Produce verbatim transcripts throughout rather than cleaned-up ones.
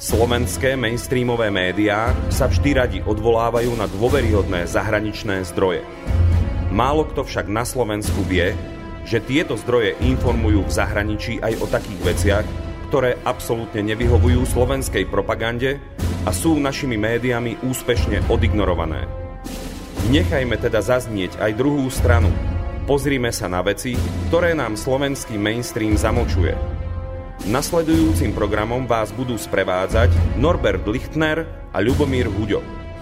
Slovenské mainstreamové médiá sa vždy radi odvolávajú na dôveryhodné zahraničné zdroje. Málo kto však na Slovensku vie, že tieto zdroje informujú v zahraničí aj o takých veciach, ktoré absolútne nevyhovujú slovenskej propagande a sú našimi médiami úspešne odignorované. Nechajme teda zaznieť aj druhú stranu. Pozrime sa na veci, ktoré nám slovenský mainstream zamlčuje. Nasledujúcim programom vás budú sprevádzať Norbert Lichtner a Ľubomír Huďo.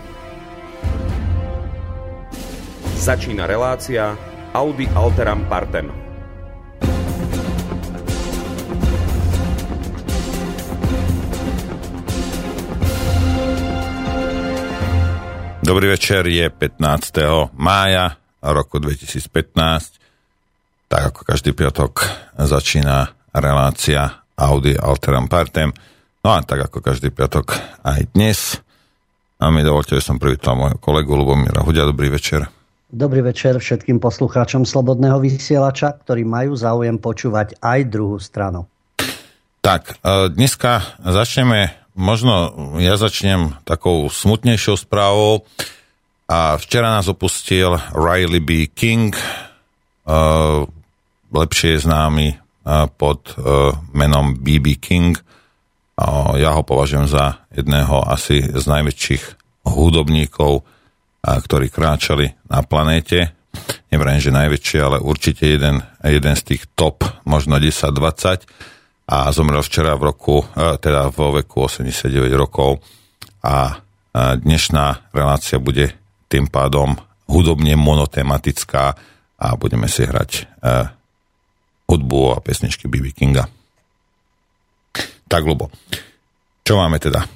Začína relácia Audi Alteram Partem. Dobrý večer, je pätnásteho mája roku dvetisícpätnásť. Tak ako každý piatok začína relácia Audi Alteram Partem. No a tak ako každý piatok aj dnes. A mi dovolte, že som privítal môjho kolegu Ľubomíra Huďa. Dobrý večer. Dobrý večer všetkým poslucháčom Slobodného vysielača, ktorí majú záujem počúvať aj druhú stranu. Tak, dneska začneme, možno ja začnem takou smutnejšou správou. A včera nás opustil Riley B. King, lepšie známy pod menom bé bé King. Ja ho považujem za jedného asi z najväčších hudobníkov, ktorí kráčali na planéte. Nevrajím, že najväčší, ale určite jeden, jeden z tých top, možno desať dvadsať. A zomrel včera v roku, teda vo veku osemdesiatdeväť rokov. A dnešná relácia bude tým pádom hudobne monotematická a budeme si hrať hudbu a pesničky bé bé Kinga. Tak, Ľubo, čo máme teda?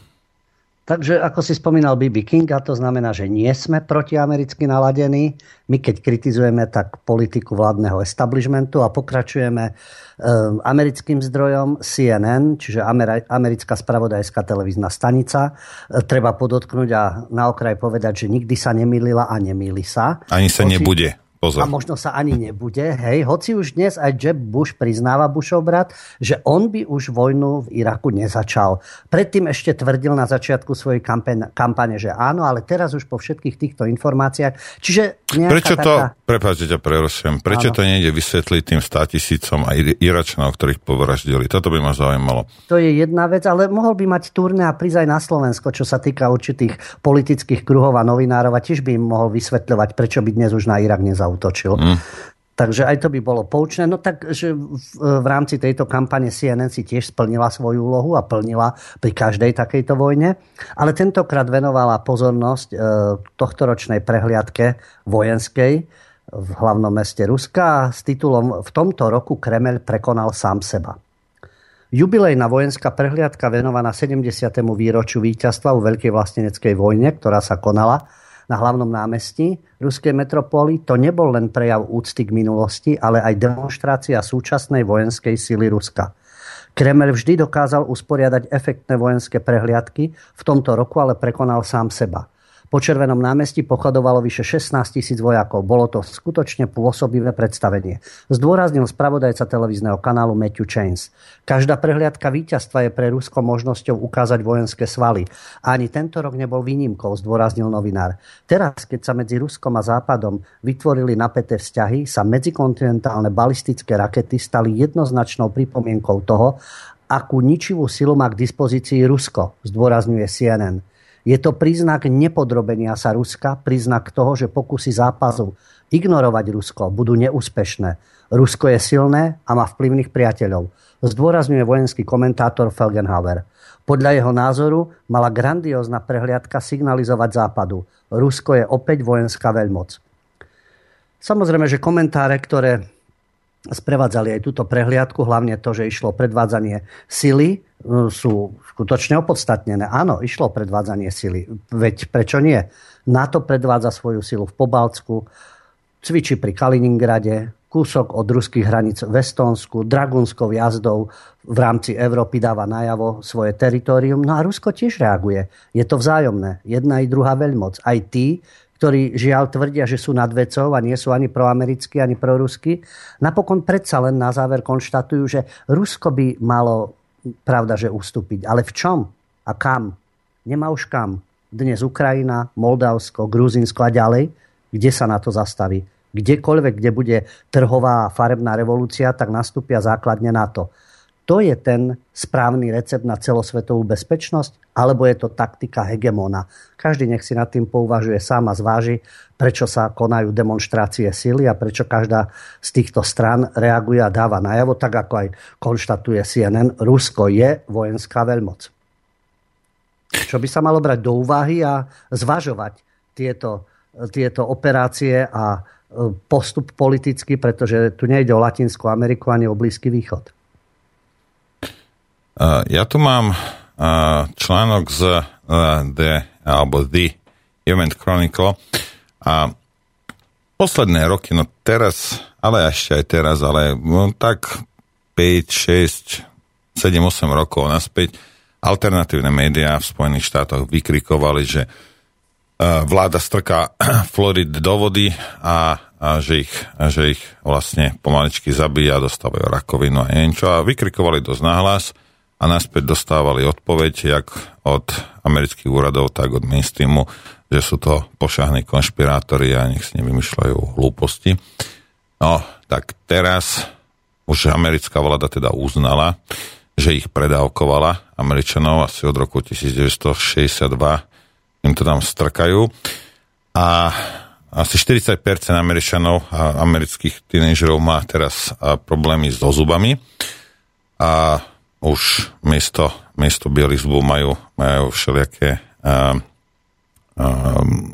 Takže, ako si spomínal bé bé King, a to znamená, že nie sme protiamericky naladení. My, keď kritizujeme, tak politiku vládneho establishmentu a pokračujeme e, americkým zdrojom C N N, čiže Ameri- americká spravodajská televízna stanica. E, treba podotknúť a na okraj povedať, že nikdy sa nemýlila a nemýli sa. Ani sa Hoci... nebude. Pozor. A možno sa ani nebude, hej. Hoci už dnes aj Jeb Bush priznáva, Bushov brat, že on by už vojnu v Iraku nezačal. Predtým ešte tvrdil na začiatku svojej kampane, kampane, že áno, ale teraz už po všetkých týchto informáciách. Čiže nejaká prečo to, taká... prepáčte ťa, prerušujem, prečo áno. to nejde vysvetliť tým státisícom a Iračanov, ktorých povraždili? Toto by ma zaujímalo. To je jedna vec, ale mohol by mať turné a prísť aj na Slovensko, čo sa týka určitých politických kruhov a novinárov, a tiež by im mohol vysvetľovať, prečo by dnes už na Irak nezautočil. Utočil. Mm. Takže aj to by bolo poučné. No tak, že v, v rámci tejto kampane C N N si tiež splnila svoju úlohu a plnila pri každej takejto vojne. Ale tentokrát venovala pozornosť e, tohtoročnej prehliadke vojenskej v hlavnom meste Ruska s titulom V tomto roku Kremeľ prekonal sám seba. Jubilejná vojenská prehliadka venovaná sedemdesiatemu výročiu víťazstva vo Veľkej vlasteneckej vojne, ktorá sa konala na hlavnom námestí ruskej metropóly, to nebol len prejav úcty k minulosti, ale aj demonštrácia súčasnej vojenskej sily Ruska. Kremeľ vždy dokázal usporiadať efektné vojenské prehliadky, v tomto roku ale prekonal sám seba. Po Červenom námestí pochodovalo vyše šestnásť tisíc vojakov. Bolo to skutočne pôsobivé predstavenie. Zdôraznil spravodajca televízneho kanálu Matthew Chains. Každá prehliadka víťazstva je pre Rusko možnosťou ukázať vojenské svaly. A ani tento rok nebol výnimkou, zdôraznil novinár. Teraz, keď sa medzi Ruskom a Západom vytvorili napäté vzťahy, sa medzikontinentálne balistické rakety stali jednoznačnou pripomienkou toho, akú ničivú silu má k dispozícii Rusko, zdôrazňuje C N N. Je to príznak nepodrobenia sa Ruska, príznak toho, že pokusy zápasu ignorovať Rusko budú neúspešné. Rusko je silné a má vplyvných priateľov, zdôrazňuje vojenský komentátor Felgenhauer. Podľa jeho názoru mala grandiózna prehliadka signalizovať Západu. Rusko je opäť vojenská veľmoc. Samozrejme, že komentáre, ktoré sprevádzali aj túto prehliadku, hlavne to, že išlo predvádzanie sily, sú skutočne opodstatnené. Áno, išlo predvádzanie sily. Veď prečo nie? NATO predvádza svoju silu v Pobaltsku, cvičí pri Kaliningrade, kúsok od ruských hraníc v Estónsku, dragúnskou jazdou v rámci Európy dáva najavo svoje teritorium. No a Rusko tiež reaguje. Je to vzájomné. Jedna i druhá veľmoc. Aj tí, ktorí žiaľ tvrdia, že sú nad vecou a nie sú ani proamerickí, ani prorusky, napokon predsa len na záver konštatujú, že Rusko by malo, pravda, že ustúpiť. Ale v čom? A kam? Nemá už kam. Dnes Ukrajina, Moldavsko, Gruzínsko a ďalej. Kde sa na to zastaví? Kdekoľvek, kde bude trhová farebná revolúcia, tak nastúpia základne na to. To je ten správny recept na celosvetovú bezpečnosť? Alebo je to taktika hegemóna? Každý nech si nad tým pouvažuje sám a zváži, prečo sa konajú demonštrácie sily a prečo každá z týchto strán reaguje a dáva najavo, tak ako aj konštatuje C N N, Rusko je vojenská veľmoc. Čo by sa malo brať do úvahy a zvažovať tieto, tieto operácie a postup politicky, pretože tu nejde o Latinskú Ameriku ani o Blízky východ. Uh, ja tu mám uh, článok z uh, The, alebo The Event Chronicle a posledné roky, no teraz, ale ešte aj teraz, ale no, tak päť, šesť, sedem, osem rokov naspäť alternatívne médiá v Spojených štátoch vykrikovali, že uh, vláda strká Florid do vody a, a, že, ich, a že ich vlastne pomaličky zabíja, dostávajú rakovinu a niečo a vykrikovali dosť nahlas. A naspäť dostávali odpoveď, jak od amerických úradov, tak od mainstreamu, že sú to pošahní konšpirátori a nech si nevymýšľajú hlúposti. No, tak teraz už americká vláda teda uznala, že ich predávkovala Američanov asi od roku devätnásťstošesťdesiatdva, im to tam strkajú. A asi štyridsať percent Američanov a amerických tínežerov má teraz problémy so zubami. A už miesto, miesto bielých zubov majú, majú všelijaké um, um,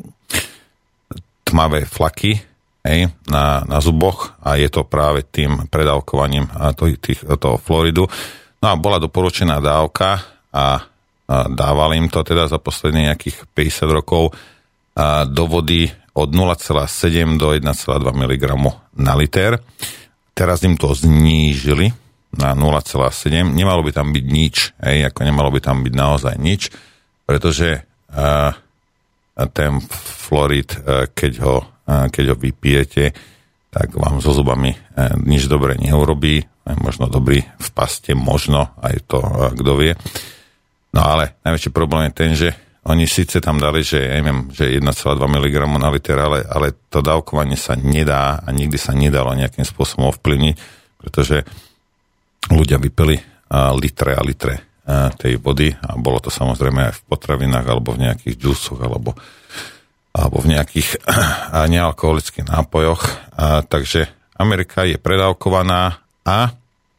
tmavé flaky hej, na, na zuboch a je to práve tým predávkovaním to, tých, toho Floridu. No a bola doporučená dávka a, a dávali im to teda za posledných nejakých päťdesiat rokov a do vody od nula celá sedem do jeden celá dva miligramu na liter. Teraz im to znížili na nula celá sedem. Nemalo by tam byť nič, hej, ako nemalo by tam byť naozaj nič, pretože uh, ten Florid, uh, keď, ho, uh, keď ho vypijete, tak vám so zubami uh, nič dobre neurobí, možno dobrý v paste, možno, aj to, uh, kto vie. No ale najväčší problém je ten, že oni síce tam dali, že, ja neviem, že jeden celá dva miligramu na liter, ale, ale to dávkovanie sa nedá a nikdy sa nedalo nejakým spôsobom ovplyvniť, pretože ľudia vypili uh, litre a litre uh, tej vody a bolo to samozrejme aj v potravinách alebo v nejakých džusoch alebo, alebo v nejakých uh, nealkoholických nápojoch. Uh, takže Amerika je predávkovaná a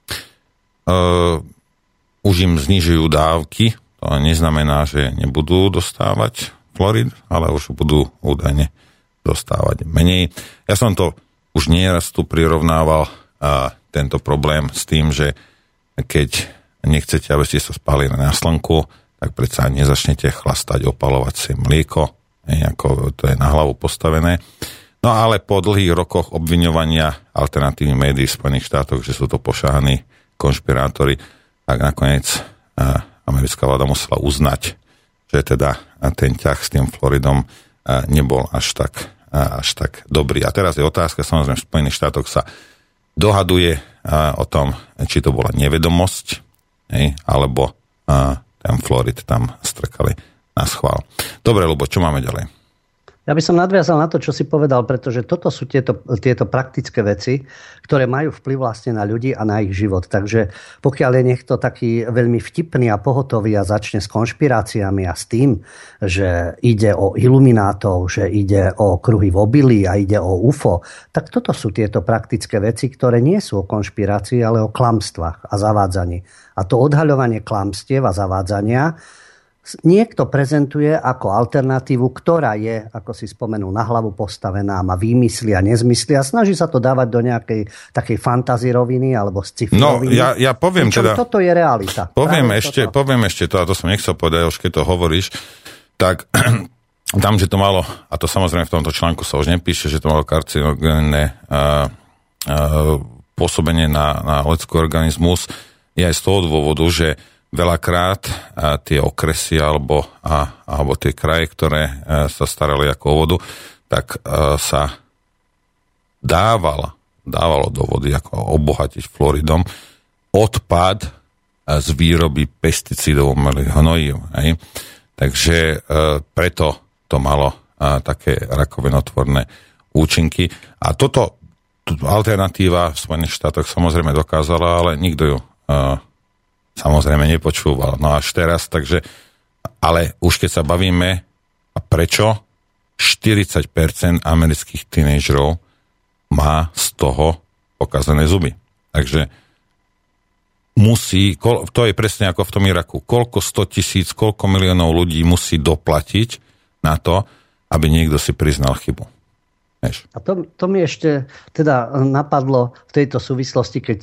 uh, už im znižujú dávky. To neznamená, že nebudú dostávať Florid, ale už budú údajne dostávať menej. Ja som to už nieraz tu prirovnával a tento problém s tým, že keď nechcete, aby ste sa spálili na slnku, tak predsa nezačnete chlastať opalovacie mlieko, ako to je na hlavu postavené. No ale po dlhých rokoch obviňovania alternatívnych médií v Spojených štátoch, že sú to pošahaní konšpirátori, tak nakoniec americká vláda musela uznať, že teda ten ťah s tým Floridom nebol až tak, až tak dobrý. A teraz je otázka, samozrejme v Spojených štátoch sa dohaduje a, o tom, či to bola nevedomosť, hej, alebo a, ten Florid tam strkali na schvál. Dobre, Ľubo, čo máme ďalej? Ja by som nadviazal na to, čo si povedal, pretože toto sú tieto, tieto praktické veci, ktoré majú vplyv vlastne na ľudí a na ich život. Takže pokiaľ je niekto taký veľmi vtipný a pohotový a začne s konšpiráciami a s tým, že ide o iluminátov, že ide o kruhy v obilí a ide o ú ef ó, tak toto sú tieto praktické veci, ktoré nie sú o konšpirácii, ale o klamstvách a zavádzaní. A to odhaľovanie klamstiev a zavádzania niekto prezentuje ako alternatívu, ktorá je, ako si spomenul, na hlavu postavená, má výmysly a nezmysly a snaží sa to dávať do nejakej takej fantazí roviny alebo sci-fi roviny. No, ja, ja poviem Pričom teda... toto je realita. Poviem ešte, poviem ešte to, a to som nechcel povedať, už keď to hovoríš, tak tam, že to malo, a to samozrejme v tomto článku sa už nepíše, že to malo karcinogénne uh, uh, pôsobenie na, na ľudský organizmus, je aj z toho dôvodu, že veľakrát a tie okresy alebo, a, alebo tie kraje, ktoré a, sa starali ako o vodu, tak a, sa dával, dávalo do vody ako obohatiť fluoridom odpad z výroby pesticídov, umelých hnojív. Hej. Takže e, preto to malo a, také rakovinotvorné účinky. A toto alternatíva v Spojených štátoch samozrejme dokázala, ale nikto ju a, samozrejme nepočúval. No až teraz, takže, ale už keď sa bavíme, a prečo štyridsať percent amerických tínejdžerov má z toho pokazané zuby. Takže musí, to je presne ako v tom Iraku, koľko sto tisíc, koľko miliónov ľudí musí doplatiť na to, aby niekto si priznal chybu. Vieš? A to, to mi ešte teda napadlo v tejto súvislosti, keď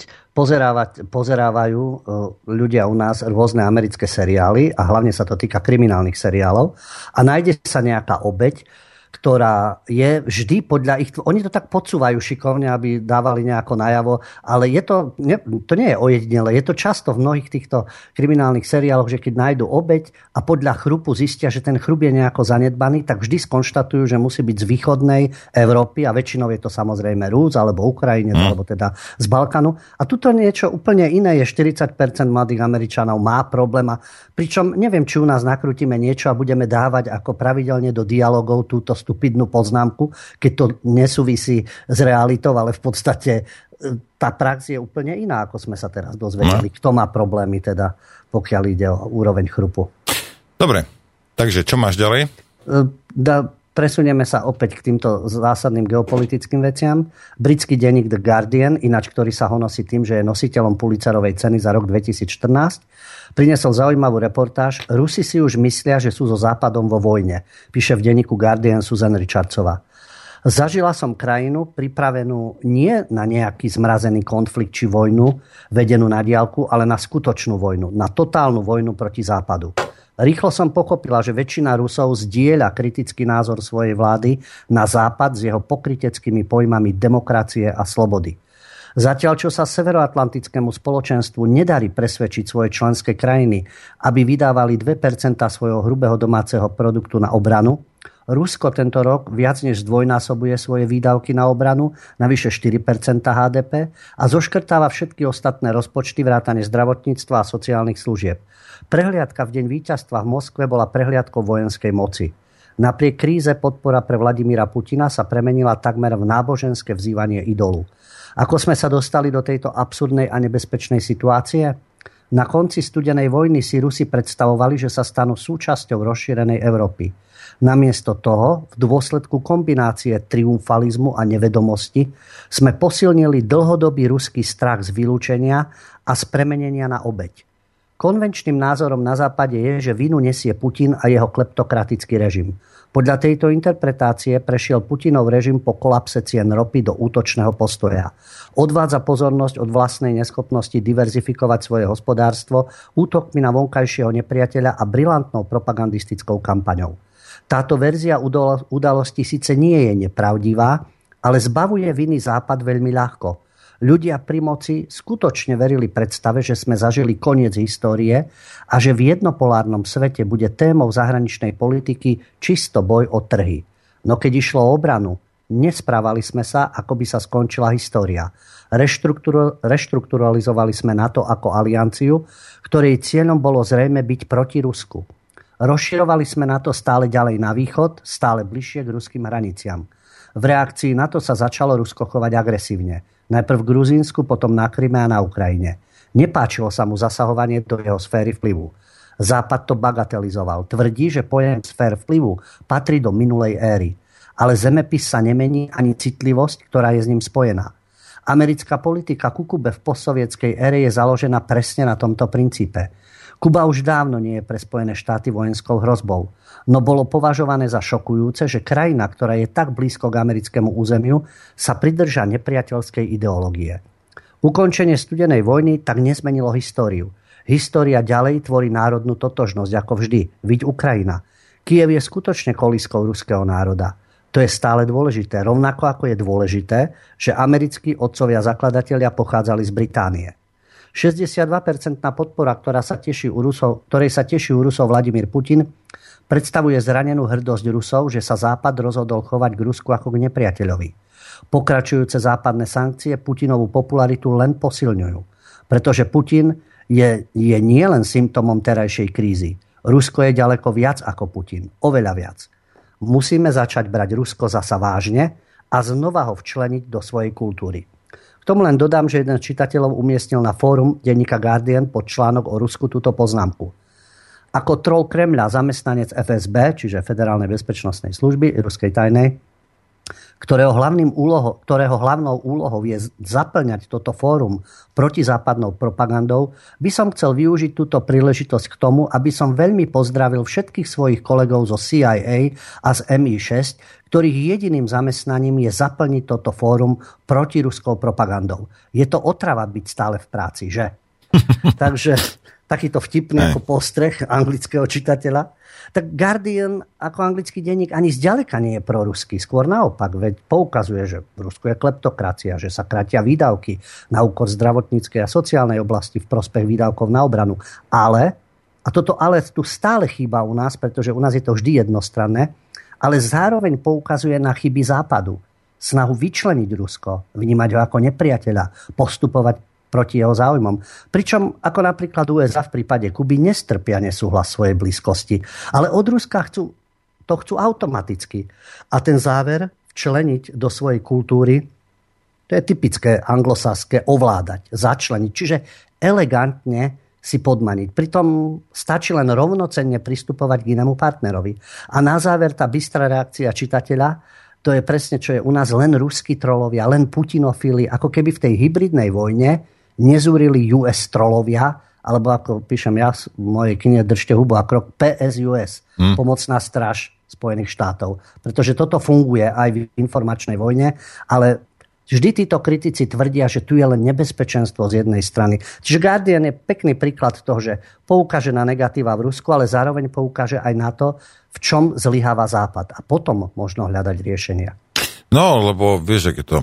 pozerávajú ľudia u nás rôzne americké seriály a hlavne sa to týka kriminálnych seriálov a nájde sa nejaká obeť, ktorá je vždy podľa ich... Oni to tak podsúvajú šikovne, aby dávali nejako najavo, ale je to, ne, to nie je ojedinele. Je to často v mnohých týchto kriminálnych seriáloch, že keď nájdu obeť a podľa chrupu zistia, že ten chrup je nejako zanedbaný, tak vždy skonštatujú, že musí byť z východnej Európy a väčšinou je to samozrejme Rus alebo Ukrajinec, mm. alebo teda z Balkánu. A tuto niečo úplne iné je. štyridsať percent mladých Američanov má problém. A pričom neviem, či u nás nakrútime niečo a budeme dávať ako pravidelne do dialogov túto stupidnú poznámku, keď to nesúvisí s realitou, ale v podstate tá prax je úplne iná, ako sme sa teraz dozvedeli. No. Kto má problémy teda, pokiaľ ide o úroveň chrupu. Dobre, takže čo máš ďalej? Da, presunieme sa opäť k týmto zásadným geopolitickým veciam. Britský denník The Guardian, ináč ktorý sa honosí tým, že je nositeľom Pulitzerovej ceny za rok dvetisícštrnásť, priniesol zaujímavú reportáž. Rusi si už myslia, že sú so Západom vo vojne, píše v denníku Guardian Susan Richardsová. Zažila som krajinu pripravenú nie na nejaký zmrazený konflikt či vojnu vedenú na diaľku, ale na skutočnú vojnu, na totálnu vojnu proti Západu. Rýchlo som pochopila, že väčšina Rusov zdieľa kritický názor svojej vlády na Západ s jeho pokryteckými pojmami demokracie a slobody. Zatiaľ, čo sa severoatlantickému spoločenstvu nedarí presvedčiť svoje členské krajiny, aby vydávali dve percentá svojho hrubého domáceho produktu na obranu, Rusko tento rok viac než zdvojnásobuje svoje výdavky na obranu na vyše štyri percentá há dé pé a zoškrtáva všetky ostatné rozpočty vrátane zdravotníctva a sociálnych služieb. Prehliadka v deň víťazstva v Moskve bola prehliadkou vojenskej moci. Napriek kríze podpora pre Vladimíra Putina sa premenila takmer v náboženské vzývanie idolu. Ako sme sa dostali do tejto absurdnej a nebezpečnej situácie? Na konci studenej vojny si Rusi predstavovali, že sa stanú súčasťou rozšírenej Európy. Namiesto toho, v dôsledku kombinácie triumfalizmu a nevedomosti, sme posilnili dlhodobý ruský strach z vylúčenia a z premenenia na obeť. Konvenčným názorom na západe je, že vinu nesie Putin a jeho kleptokratický režim. Podľa tejto interpretácie prešiel Putinov režim po kolapse cien ropy do útočného postoja. Odvádza pozornosť od vlastnej neschopnosti diverzifikovať svoje hospodárstvo útokmi na vonkajšieho nepriateľa a brilantnou propagandistickou kampaňou. Táto verzia udalosti síce nie je nepravdivá, ale zbavuje viny Západ veľmi ľahko. Ľudia pri moci skutočne verili predstave, že sme zažili koniec histórie a že v jednopolárnom svete bude témou zahraničnej politiky čisto boj o trhy. No keď išlo o obranu, nesprávali sme sa, ako by sa skončila história. Reštrukturo- reštrukturalizovali sme NATO ako alianciu, ktorej cieľom bolo zrejme byť proti Rusku. Rozširovali sme NATO stále ďalej na východ, stále bližšie k ruským hraniciam. V reakcii na to sa začalo Rusko chovať agresívne. Najprv v Gruzínsku, potom na Kryme a na Ukrajine. Nepáčilo sa mu zasahovanie do jeho sféry vplyvu. Západ to bagatelizoval. Tvrdí, že pojem sfér vplyvu patrí do minulej éry. Ale zemepis sa nemení ani citlivosť, ktorá je s ním spojená. Americká politika ku Kube v postsovietskej ére je založená presne na tomto princípe. Kuba už dávno nie je pre Spojené štáty vojenskou hrozbou, no bolo považované za šokujúce, že krajina, ktorá je tak blízko k americkému územiu, sa pridrža nepriateľskej ideológie. Ukončenie studenej vojny tak nezmenilo históriu. História ďalej tvorí národnú totožnosť, ako vždy, viď Ukrajina. Kyjev je skutočne kolískou ruského národa. To je stále dôležité, rovnako ako je dôležité, že americkí otcovia zakladatelia pochádzali z Británie. šesťdesiatdva percent podpora, ktorá sa teší u Rusov, ktorej sa teší u Rusov Vladimír Putin, predstavuje zranenú hrdosť Rusov, že sa Západ rozhodol chovať k Rusku ako k nepriateľovi. Pokračujúce západné sankcie Putinovú popularitu len posilňujú, pretože Putin je, je nielen symptómom terajšej krízy. Rusko je ďaleko viac ako Putin. Oveľa viac. Musíme začať brať Rusko zasa vážne a znova ho včleniť do svojej kultúry. K tomu len dodám, že jeden z čitateľov umiestnil na fórum denníka Guardian pod článok o Rusku túto poznámku. Ako troll Kremľa, zamestnanec ef es bé, čiže Federálnej bezpečnostnej služby, ruskej tajnej, ktorého, hlavným úloho, ktorého hlavnou úlohou je zaplňať toto fórum protizápadnou propagandou, by som chcel využiť túto príležitosť k tomu, aby som veľmi pozdravil všetkých svojich kolegov zo C I A a z em í šesť, ktorých jediným zamestnaním je zaplniť toto fórum protiruskou propagandou. Je to otrava byť stále v práci, že? Takže takýto vtipný ako postreh anglického čitateľa. Tak Guardian ako anglický denník ani zďaleka nie je proruský. Skôr naopak, veď poukazuje, že v Rusku je kleptokracia, že sa krátia výdavky na úkor zdravotníckej a sociálnej oblasti v prospech výdavkov na obranu. Ale, a toto ale tu stále chýba u nás, pretože u nás je to vždy jednostranné, ale zároveň poukazuje na chyby Západu. Snahu vyčleniť Rusko, vnímať ho ako nepriateľa, postupovať proti jeho záujmom. Pričom, ako napríklad ú es á v prípade Kuby, nestrpia nesúhlas svojej blízkosti. Ale od Ruska chcú, to chcú automaticky. A ten záver včleniť do svojej kultúry, to je typické anglosaské, ovládať, začleniť. Čiže elegantne si podmaniť. Pritom stačí len rovnocenne pristupovať k inému partnerovi. A na záver tá bystrá reakcia čitateľa, to je presne, čo je u nás, len ruskí trolovia, len putinofili, ako keby v tej hybridnej vojne nezúrili ú es trolovia, alebo ako píšem ja v mojej knihe Držte hubu a krok, pé es ú es, hmm. pomocná stráž Spojených štátov. Pretože toto funguje aj v informačnej vojne, ale vždy títo kritici tvrdia, že tu je len nebezpečenstvo z jednej strany. Čiže Guardian je pekný príklad toho, že poukáže na negatíva v Rusku, ale zároveň poukáže aj na to, v čom zlyháva Západ. A potom možno hľadať riešenia. No, lebo vieš, ak je to...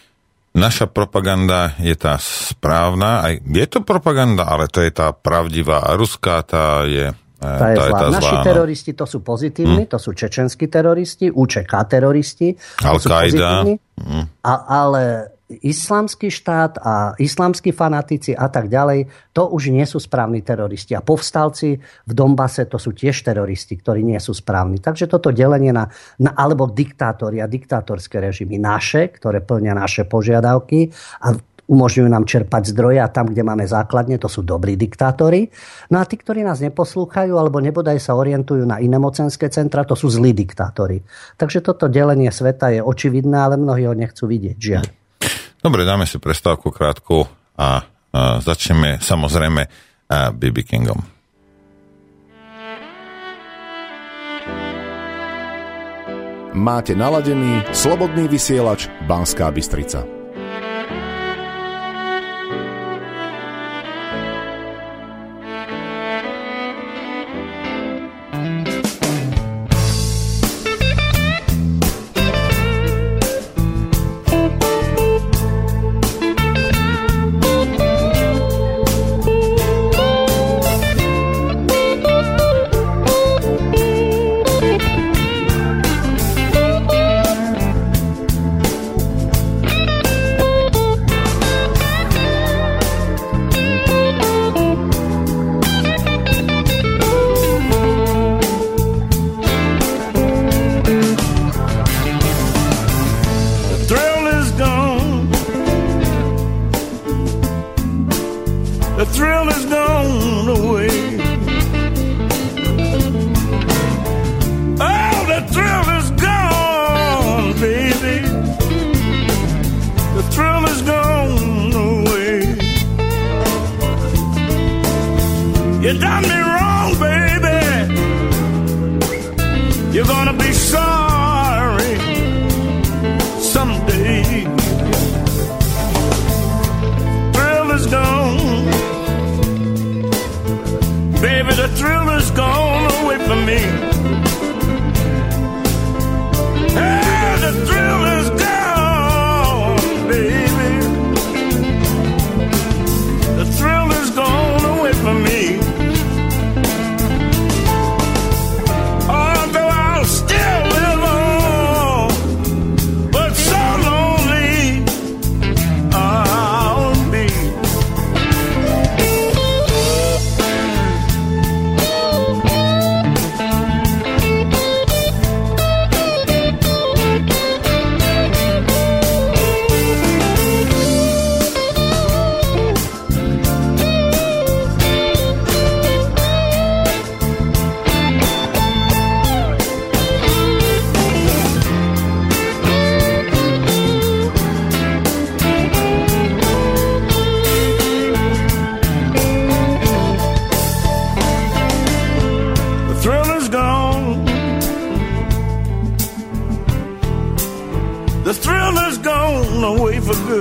Naša propaganda je tá správna, aj je to propaganda, ale to je tá pravdivá. A ruská tá je, tá je, tá zlá. Je tá Naši zlá, teroristi to sú pozitívni, hmm. to sú čečenskí teroristi, ú čé ká teroristi. Al-Qaida. Hmm. Ale islamský štát a islamskí fanatici a tak ďalej, to už nie sú správni teroristi. A povstalci v Donbase, to sú tiež teroristi, ktorí nie sú správni. Takže toto delenie na, na alebo diktátori a diktátorské režimy naše, ktoré plnia naše požiadavky a umožňujú nám čerpať zdroje a tam, kde máme základne, to sú dobrí diktátori. No a tí, ktorí nás neposlúchajú alebo nebodaj sa orientujú na iné mocenské centra, to sú zlí diktátori. Takže toto delenie sveta je očividné, ale mnohí ho nechcú vidieť. Žiaľ. Dobre, dáme si prestávku krátku a, a začneme samozrejme bé bé Kingom. Máte naladený slobodný vysielač Banská Bystrica.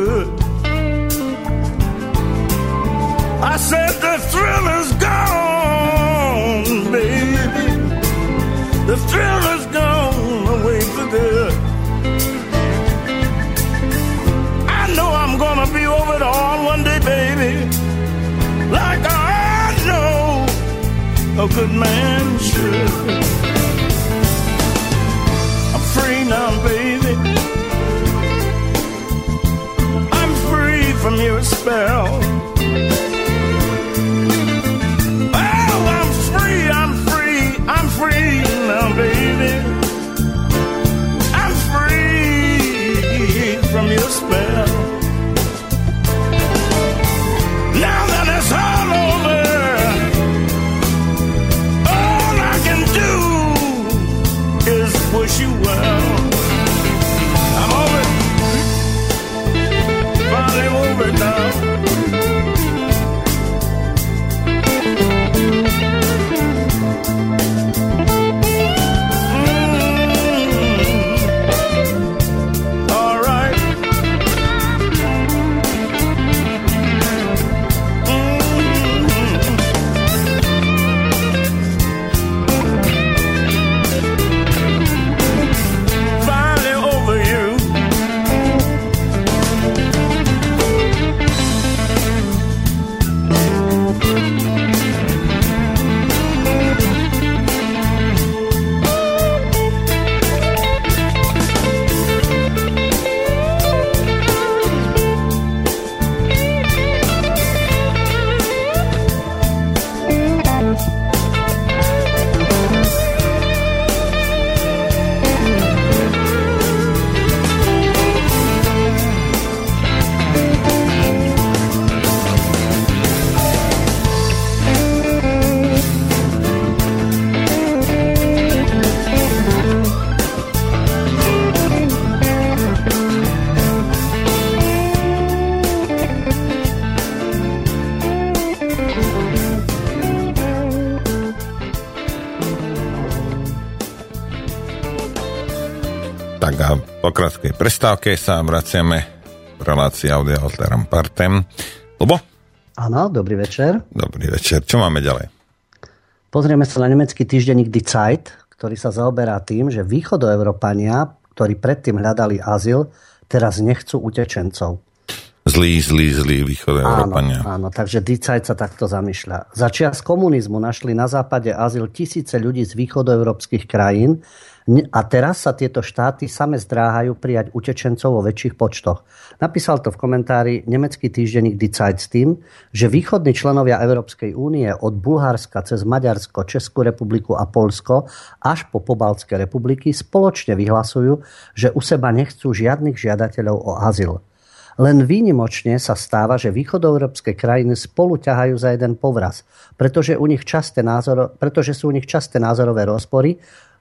good. I said the thrill is gone, baby. The thrill is gone away for good. I know I'm gonna be over it all one day, baby. Like I know a good man should. I'm free now, baby. I'm free from your spell. I'm free now, baby. I'm free from your spell. Now that it's all over, all I can do is wish you well. I'm over it. Finally over it now. Po krátkej prestávke sa vraciame v relácii Audio Alteram Partem. Lubo? Áno, dobrý večer. Dobrý večer. Čo máme ďalej? Pozrieme sa na nemecký týždenník Die Zeit, ktorý sa zaoberá tým, že východoeurópania, ktorí predtým hľadali azyl, teraz nechcú utečencov. Zlý, zlý, zlý východoeurópania. Áno, áno, takže Die Zeit sa takto zamýšľa. Za čias komunizmu našli na západe azyl tisíce ľudí z východoeurópskych krajín a teraz sa tieto štáty same zdráhajú prijať utečencov vo väčších počtoch. Napísal to v komentári nemecký týždenník Die Zeit s tým, že východní členovia Európskej únie od Bulharska cez Maďarsko, Českú republiku a Poľsko až po Pobaltské republiky spoločne vyhlasujú, že u seba nechcú žiadnych žiadateľov o azyl. Len výnimočne sa stáva, že východoeurópske krajiny spolu ťahajú za jeden povraz, pretože, u nich časté názoro, pretože sú u nich časté názorové rozpory,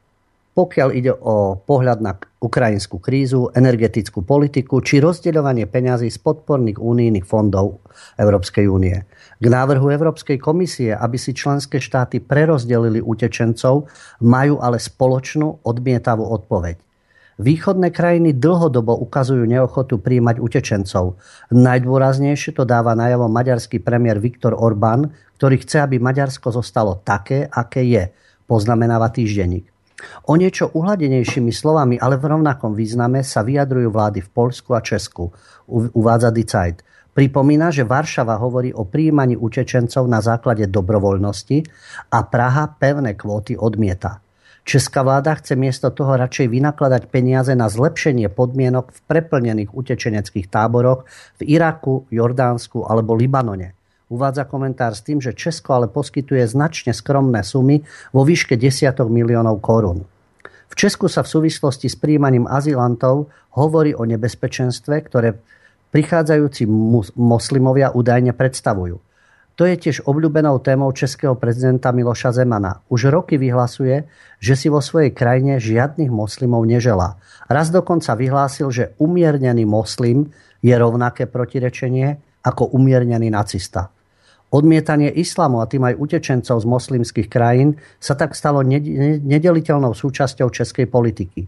pokiaľ ide o pohľad na ukrajinskú krízu, energetickú politiku či rozdeľovanie peňazí z podporných unijných fondov Európskej únie. K návrhu Európskej komisie, aby si členské štáty prerozdelili utečencov, majú ale spoločnú odmietavú odpoveď. Východné krajiny dlhodobo ukazujú neochotu prijímať utečencov. Najdôraznejšie to dáva najavo maďarský premiér Viktor Orbán, ktorý chce, aby Maďarsko zostalo také, aké je, poznamenáva týždenník. O niečo uhladenejšími slovami, ale v rovnakom význame sa vyjadrujú vlády v Poľsku a Česku, uvádza Die Zeit. Pripomína, že Varšava hovorí o prijímaní utečencov na základe dobrovoľnosti a Praha pevné kvóty odmieta. Česká vláda chce miesto toho radšej vynakladať peniaze na zlepšenie podmienok v preplnených utečeneckých táboroch v Iraku, Jordánsku alebo Libanone. Uvádza komentár s tým, že Česko ale poskytuje značne skromné sumy vo výške desiatok miliónov korún. V Česku sa v súvislosti s prijímaním azylantov hovorí o nebezpečenstve, ktoré prichádzajúci moslimovia údajne predstavujú. To je tiež obľúbenou témou českého prezidenta Miloša Zemana. Už roky vyhlasuje, že si vo svojej krajine žiadnych moslimov neželá. Raz dokonca vyhlásil, že umiernený moslim je rovnaké protirečenie ako umiernený nacista. Odmietanie islamu a tým aj utečencov z moslimských krajín sa tak stalo nedeliteľnou súčasťou českej politiky.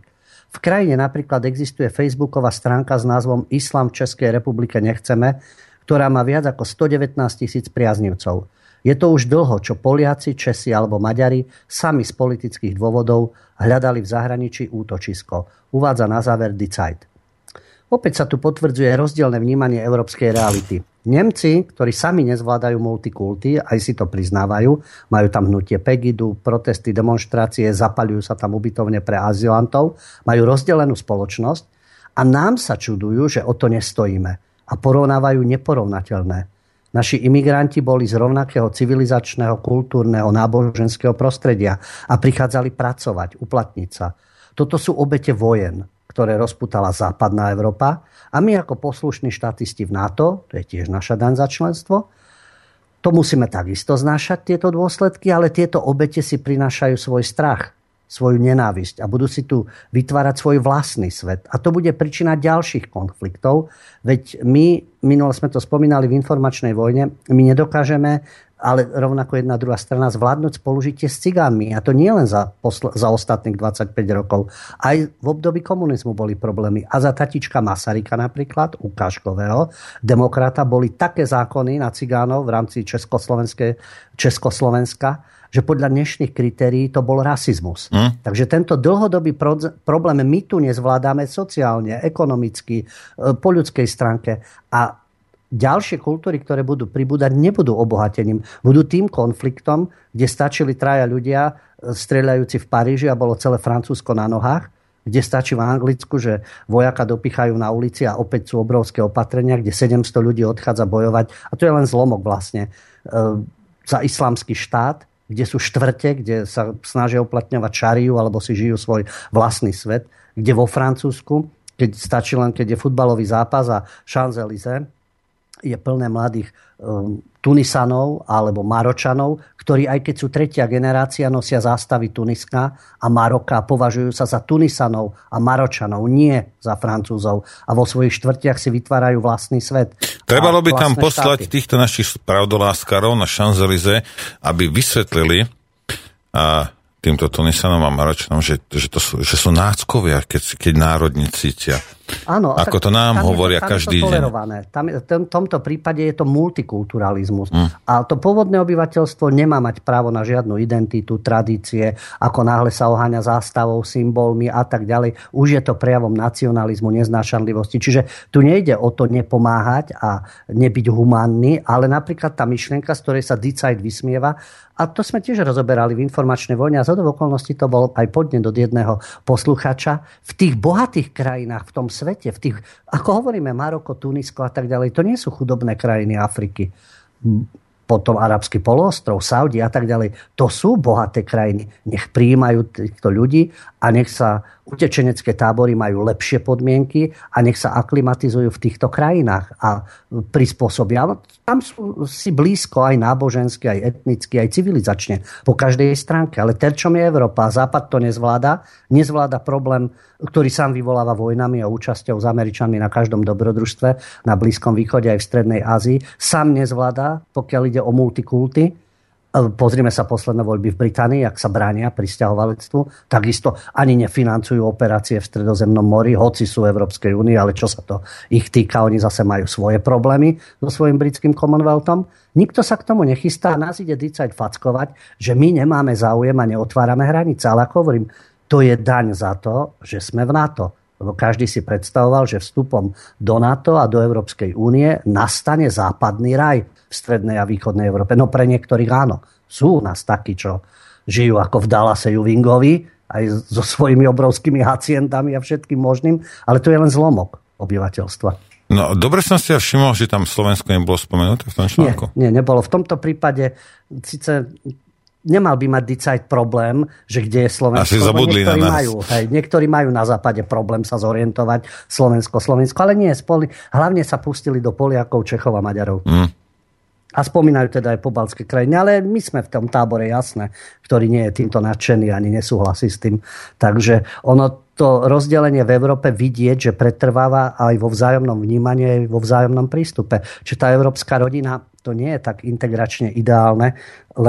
V krajine napríklad existuje facebooková stránka s názvom Islám v Českej republike nechceme, ktorá má viac ako stodevätnásť tisíc priaznivcov. Je to už dlho, čo Poliaci, Česi alebo Maďari sami z politických dôvodov hľadali v zahraničí útočisko. Uvádza na záver Die Zeit. Opäť sa tu potvrdzuje rozdielne vnímanie európskej reality. Nemci, ktorí sami nezvládajú multikulty, aj si to priznávajú, majú tam hnutie Pegidu, protesty, demonštrácie, zapaľujú sa tam ubytovne pre azylantov, majú rozdelenú spoločnosť a nám sa čudujú, že o to nestojíme a porovnávajú neporovnateľné. Naši imigranti boli z rovnakého civilizačného, kultúrneho, náboženského prostredia a prichádzali pracovať, uplatniť sa. Toto sú obete vojen, ktoré rozputala západná Európa a my ako poslušní štatisti v NATO, to je tiež naša daň za členstvo, to musíme takisto znášať tieto dôsledky, ale tieto obete si prinášajú svoj strach, svoju nenávisť a budú si tu vytvárať svoj vlastný svet. A to bude príčina ďalších konfliktov, veď my, minule sme to spomínali v informačnej vojne, my nedokážeme, ale rovnako jedna druhá strana, zvládnuť spolužitie s cigánmi. A to nie len za, posl- za ostatných dvadsaťpäť rokov. Aj v období komunizmu boli problémy. A za tatička Masaryka napríklad, ukážkového demokrata, boli také zákony na cigánov v rámci Československa, že podľa dnešných kritérií to bol rasizmus. Hm? Takže tento dlhodobý pro- problém my tu nezvládame sociálne, ekonomicky, po ľudskej stránke. A ďalšie kultúry, ktoré budú pribúdať, nebudú obohatením. Budú tým konfliktom, kde stačili traja ľudia strieľajúci v Paríži a bolo celé Francúzsko na nohách, kde stačí v Anglicku, že vojaka dopichajú na ulici a opäť sú obrovské opatrenia, kde sedemsto ľudí odchádza bojovať. A to je len zlomok vlastne. E, za islamský štát, kde sú štvrte, kde sa snažia uplatňovať šariu alebo si žijú svoj vlastný svet, kde vo Francúzsku, keď stačí len, keď je futbalový zápas a Champs-Élysées, je plné mladých um, Tunisanov alebo Maročanov, ktorí aj keď sú tretia generácia, nosia zástavy Tuniska a Maroka a považujú sa za Tunisanov a Maročanov, nie za Francúzov. A vo svojich štvrtiach si vytvárajú vlastný svet. Trebalo by tam poslať štáty. Týchto našich pravdoláskarov na Champs-Élysées, aby vysvetlili a týmto Tunisanom a Maročanom, že, že, to sú, že sú náckovia, keď, keď národní cítia. Áno, ako to nám hovoria to, každý deň. Tam, v tomto prípade je to multikulturalizmus. Mm. A to pôvodné obyvateľstvo nemá mať právo na žiadnu identitu, tradície, ako náhle sa oháňa zástavou, symbolmi a tak ďalej. Už je to prejavom nacionalizmu, neznášanlivosti. Čiže tu nejde o to nepomáhať a nebyť humánny, ale napríklad tá myšlienka, z ktorej sa Die Zeit vysmieva, a to sme tiež rozoberali v informačnej vojne a zhodou okolností to bol aj podnet od jedného posluchača. V tých bohatých krajinách, v tom svete, v tých, ako hovoríme, Maroko, Tunisko a tak ďalej, to nie sú chudobné krajiny Afriky. Potom arabský poloostrov, Saudi a tak ďalej. To sú bohaté krajiny. Nech prijímajú týchto ľudí a nech sa utečenecké tábory majú lepšie podmienky a nech sa aklimatizujú v týchto krajinách a prispôsobia. Tam sú si blízko aj nábožensky, aj etnicky, aj civilizačne po každej stránke. Ale terčom je Európa. Západ to nezvláda. Nezvláda problém, ktorý sám vyvoláva vojnami a účasťou s Američanmi na každom dobrodružstve na Blízkom východe aj v Strednej Ázii. Sám nezvláda, pokiaľ ide o multikulty. Pozrime sa posledné voľby v Británii, ak sa bránia prisťahovalectvu. Takisto ani nefinancujú operácie v Stredozemnom mori, hoci sú v Európskej únii, ale čo sa to ich týka, oni zase majú svoje problémy so svojím britským Commonwealthom. Nikto sa k tomu nechystá a nás ide Die Zeit fackovať, že my nemáme záujem a neotvárame hranice. Ale ako hovorím, to je daň za to, že sme v NATO. Lebo každý si predstavoval, že vstupom do NATO a do Európskej únie nastane západný raj v strednej a východnej Európe. No pre niektorých áno. Sú u nás takí, čo žijú ako v Dallase Ewingovi, aj so svojimi obrovskými haciendami a všetkým možným, ale to je len zlomok obyvateľstva. No, dobre som si ja všimol, že tam Slovensko nebolo spomenuté v tom článku. Nie, nie, nebolo. V tomto prípade síce nemal by mať Die Zeit problém, že kde je Slovensko. Asi zabudli na nás. Majú, hej, niektorí majú na západe problém sa zorientovať Slovensko, Slovensko, ale nie. Spoli, hlavne sa pustili do Poliakov, Čechov a Maďarov. Mm. A spomínajú teda aj pobaltské krajiny, ale my sme v tom tábore, jasné, ktorý nie je týmto nadšený, ani nesúhlasí s tým. Takže ono to rozdelenie v Európe vidieť, že pretrváva aj vo vzájomnom vnímaní, aj vo vzájomnom prístupe. Čiže tá európska rodina, to nie je tak integračne ideálne, len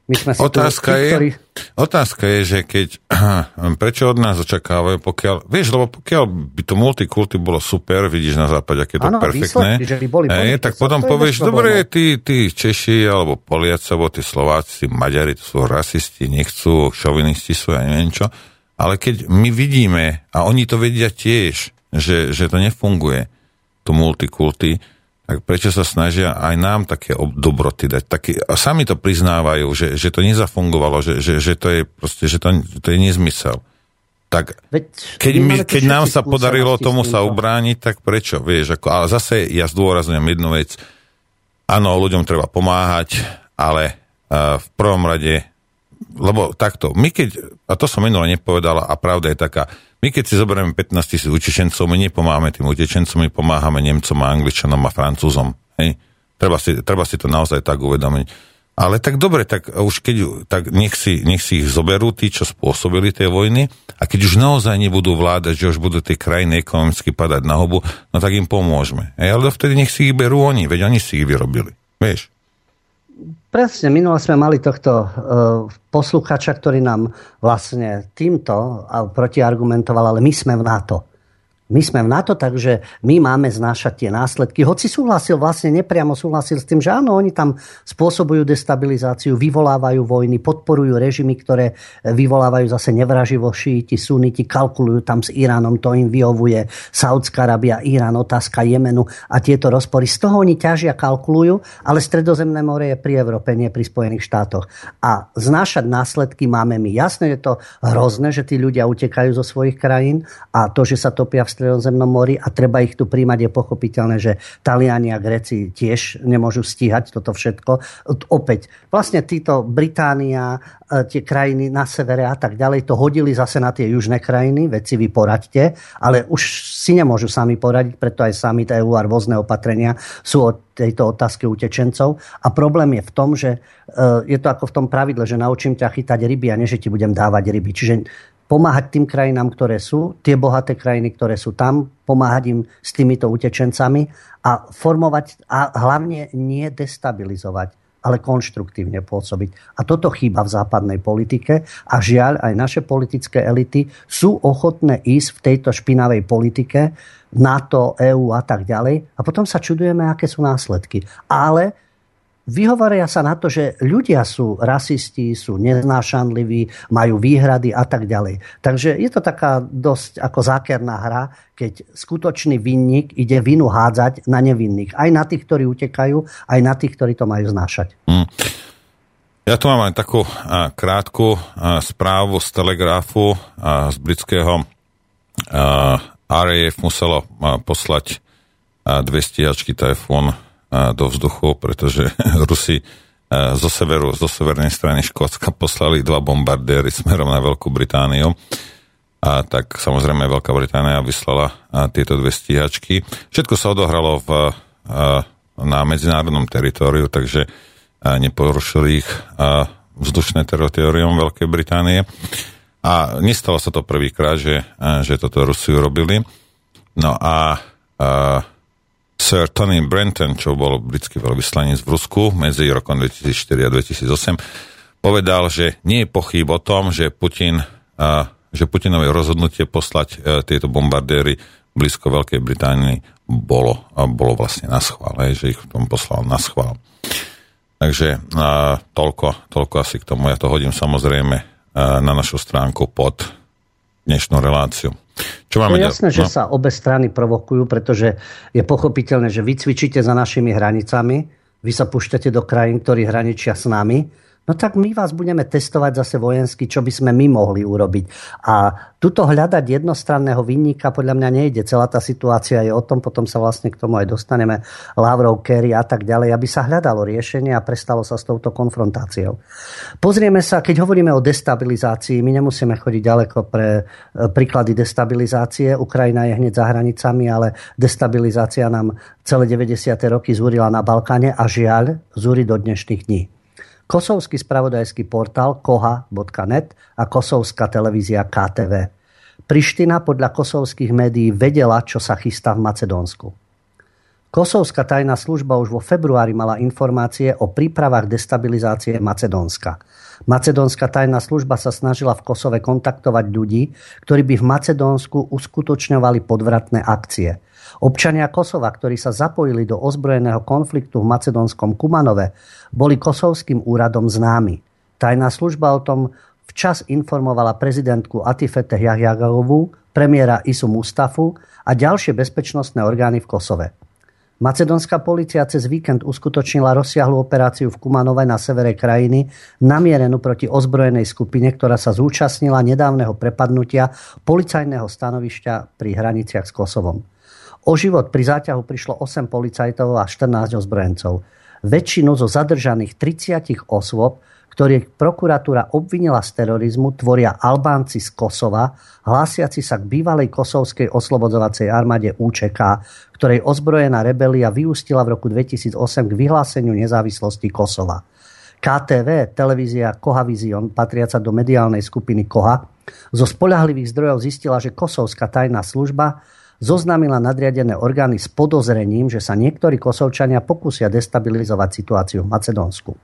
My sme si otázka, tu, tí, je, ktorí... otázka je, že keď, prečo od nás očakávajú, pokiaľ, vieš, lebo pokiaľ by to multikulty bolo super, vidíš na západe, aké je to ano, perfektné, výsledky, že by boli ej, tak potom povieš, dobre, tí, tí Češi, alebo Poliaci, alebo tí Slováci, tí Maďari, to sú rasisti, nechcú, šovinisti sú, ja neviem čo, ale keď my vidíme, a oni to vedia tiež, že, že to nefunguje, to multikulty, tak prečo sa snažia aj nám také dobroty dať? Také, a sami to priznávajú, že, že to nezafungovalo, že, že, že to je proste, že to, to je nezmysel. Tak Veď, keď, my, keď nám sa podarilo tomu sa ubrániť, tak prečo? Vieš, ako, ale zase ja zdôrazňujem jednu vec. Áno, ľuďom treba pomáhať, ale uh, v prvom rade, lebo takto, my keď, a to som minule nepovedala a pravda je taká, my keď si zoberieme pätnásť tisíc utečencov, my nepomáhame tým utečencom, my pomáhame Nemcom a Angličanom a Francúzom. Hej? Treba, si, treba si to naozaj tak uvedomiť. Ale tak dobre, tak už keď, tak nech si, nech si ich zoberú tí, čo spôsobili tie vojny a keď už naozaj nebudú vládať, že už budú tie krajiny ekonomicky padať na hubu, no tak im pomôžeme. Hej? Ale vtedy nech si ich berú oni, veď oni si ich vyrobili. Vieš? Presne, minule sme mali tohto uh, posluchača, ktorý nám vlastne týmto protiargumentoval, ale my sme v NATO. My sme v NATO, takže my máme znášať tie následky. Hoci súhlasil, vlastne nepriamo súhlasil s tým, že áno, oni tam spôsobujú destabilizáciu, vyvolávajú vojny, podporujú režimy, ktoré vyvolávajú zase nevraživo šíiti, suniti, kalkulujú tam s Iránom, to im vyhovuje. Saudská Arábia, Irán, otázka Jemenu a tieto rozpory. Z toho oni ťažia, kalkulujú, ale Stredozemné more je pri Európe, nie pri Spojených štátoch. A znášať následky máme my. Jasné, je to hrozné, že tí ľudia utekajú zo svojich krajín a to, že sa topia v Stredozemnom mori a treba ich tu príjmať, je pochopiteľné, že Taliani a Gréci tiež nemôžu stíhať toto všetko. Opäť, vlastne títo Británia, tie krajiny na severe a tak ďalej, to hodili zase na tie južné krajiny, veď si vy poraďte, ale už si nemôžu sami poradiť, preto aj summit é ú a rôzne opatrenia sú od tejto otázky utečencov. A problém je v tom, že je to ako v tom pravidle, že naučím ťa chytať ryby a nie, že ti budem dávať ryby. Čiže pomáhať tým krajinám, ktoré sú, tie bohaté krajiny, ktoré sú tam, pomáhať im s týmito utečencami a formovať a hlavne nie destabilizovať, ale konštruktívne pôsobiť. A toto chýba v západnej politike a žiaľ aj naše politické elity sú ochotné ísť v tejto špinavej politike, NATO, é ú a tak ďalej a potom sa čudujeme, aké sú následky. Ale vyhovoria sa na to, že ľudia sú rasisti, sú neznášanliví, majú výhrady a tak ďalej. Takže je to taká dosť ako zákerná hra, keď skutočný vinník ide vinu hádzať na nevinných. Aj na tých, ktorí utekajú, aj na tých, ktorí to majú znášať. Hmm. Ja tu mám aj takú a, krátku a, správu z Telegrafu a, z britského a, er á ef muselo a, poslať a, dve stíhačky Typhoon do vzduchu, pretože Rusi zo severu, zo severnej strany Škótska poslali dva bombardéry smerom na Veľkú Britániu. A tak samozrejme Veľká Británia vyslala tieto dve stíhačky. Všetko sa odohralo v, na medzinárodnom teritóriu, takže neporušili ich vzdušné teritorium Veľkej Británie. A nestalo sa to prvýkrát, že, že toto Rusi urobili. No a, a Sir Tony Brenton, čo bol britský veľvyslanec v Rusku medzi rokom dvetisícštyri a dvetisícosem, povedal, že nie je pochyb o tom, že Putin, že Putinové rozhodnutie poslať tieto bombardéry blízko Veľkej Británii bolo, bolo vlastne na schvál, že ich v tom poslal na schvál. Takže toľko, toľko asi k tomu. Ja to hodím samozrejme na našu stránku pod dnešnú reláciu. Čo máme je jasné, del- že no? sa obe strany provokujú, pretože je pochopiteľné, že vy cvičíte za našimi hranicami, vy sa púšťate do krajín, ktorí hraničia s nami, no tak my vás budeme testovať zase vojensky, čo by sme my mohli urobiť. A tuto hľadať jednostranného vinníka podľa mňa nejde. Celá tá situácia je o tom, potom sa vlastne k tomu aj dostaneme, Lavrov, Kerry a tak ďalej, aby sa hľadalo riešenie a prestalo sa s touto konfrontáciou. Pozrieme sa, keď hovoríme o destabilizácii, my nemusíme chodiť ďaleko pre príklady destabilizácie. Ukrajina je hneď za hranicami, ale destabilizácia nám celé deväťdesiate roky zúrila na Balkáne a žiaľ zúri do dnešných dní. Kosovský spravodajský portál koha bodka net a kosovská televízia ká té vé. Priština podľa kosovských médií vedela, čo sa chystá v Macedónsku. Kosovská tajná služba už vo februári mala informácie o prípravách destabilizácie Macedónska. Macedónska tajná služba sa snažila v Kosove kontaktovať ľudí, ktorí by v Macedónsku uskutočňovali podvratné akcie. Občania Kosova, ktorí sa zapojili do ozbrojeného konfliktu v macedónskom Kumanove, boli kosovským úradom známi. Tajná služba o tom včas informovala prezidentku Atifete Jahjagovú, premiéra Isu Mustafu a ďalšie bezpečnostné orgány v Kosove. Macedónska polícia cez víkend uskutočnila rozsiahlu operáciu v Kumanove na severe krajiny, namierenú proti ozbrojenej skupine, ktorá sa zúčastnila nedávneho prepadnutia policajného stanovišťa pri hraniciach s Kosovom. O život pri záťahu prišlo osem policajtov a štrnásť ozbrojencov. Väčšinu zo zadržaných tridsať osôb, ktorých prokuratúra obvinila z terorizmu, tvoria Albánci z Kosova, hlásiaci sa k bývalej kosovskej oslobodzovacej armáde ú čé ká, ktorej ozbrojená rebelia vyústila v roku dvetisícosem k vyhláseniu nezávislosti Kosova. ká té vé, televízia Kohavizion, patriaca do mediálnej skupiny Koha, zo spoľahlivých zdrojov zistila, že kosovská tajná služba zoznámila nadriadené orgány s podozrením, že sa niektorí Kosovčania pokúsia destabilizovať situáciu v Macedónsku.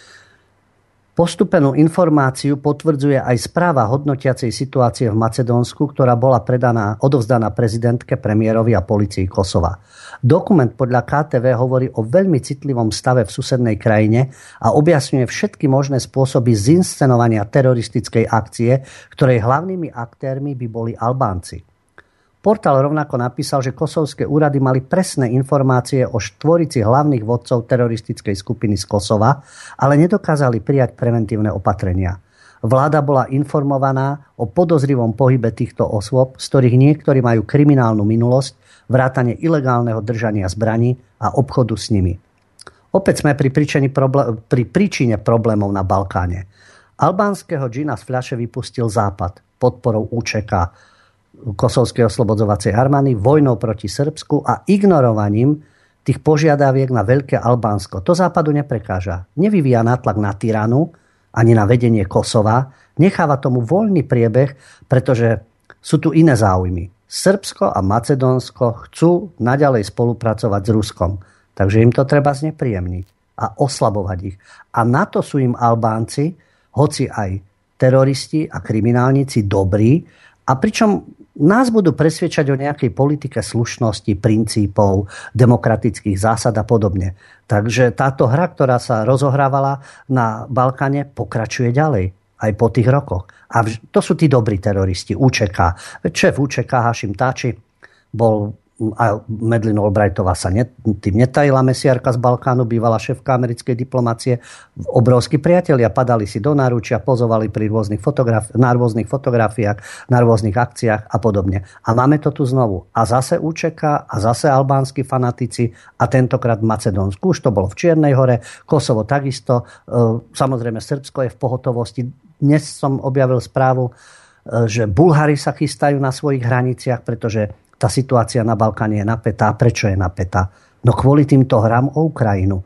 Postupenú informáciu potvrdzuje aj správa hodnotiacej situácie v Macedónsku, ktorá bola predaná, odovzdaná prezidentke, premiérovi a polícii Kosova. Dokument podľa ká té vé hovorí o veľmi citlivom stave v susednej krajine a objasňuje všetky možné spôsoby zinscenovania teroristickej akcie, ktorej hlavnými aktérmi by boli Albánci. Portál rovnako napísal, že kosovské úrady mali presné informácie o štvorici hlavných vodcov teroristickej skupiny z Kosova, ale nedokázali prijať preventívne opatrenia. Vláda bola informovaná o podozrivom pohybe týchto osôb, z ktorých niektorí majú kriminálnu minulosť, vrátane ilegálneho držania zbraní a obchodu s nimi. Opäť sme pri príčine, problé- pri príčine problémov na Balkáne. Albánskeho džina z fľaše vypustil Západ podporou ú čé ká, Kosovskej oslobodzovacej armády, vojnou proti Srbsku a ignorovaním tých požiadaviek na Veľké Albánsko. To Západu neprekáža. Nevyvíja nátlak na tyranu ani na vedenie Kosova. Necháva tomu voľný priebeh, pretože sú tu iné záujmy. Srbsko a Macedónsko chcú naďalej spolupracovať s Ruskom. Takže im to treba znepríjemniť a oslabovať ich. A na to sú im Albánci, hoci aj teroristi a kriminálnici, dobrí, a pričom nás budú presviečať o nejakej politike slušnosti, princípov, demokratických zásad a podobne. Takže táto hra, ktorá sa rozohrávala na Balkáne, pokračuje ďalej aj po tých rokoch. A to sú tí dobrí teroristi, ú čé ká. Šéf ú čé ká Hašim Tači bol, a Madeleine Albrightová sa net, tým netajila, mesiarka z Balkánu, bývalá šéfka americkej diplomácie, obrovskí priatelia, padali si do náručia, pozovali pri rôznych fotograf- na rôznych fotografiách, na rôznych akciách a podobne. A máme to tu znovu. A zase ú čé ká, a zase albánski fanatici, a tentokrát v Macedónsku. Už to bolo v Čiernej hore, Kosovo takisto, samozrejme Srbsko je v pohotovosti. Dnes som objavil správu, že Bulhári sa chystajú na svojich hraniciach, pretože tá situácia na Balkáne je napätá. Prečo je napätá? No kvôli týmto hrám o Ukrajinu.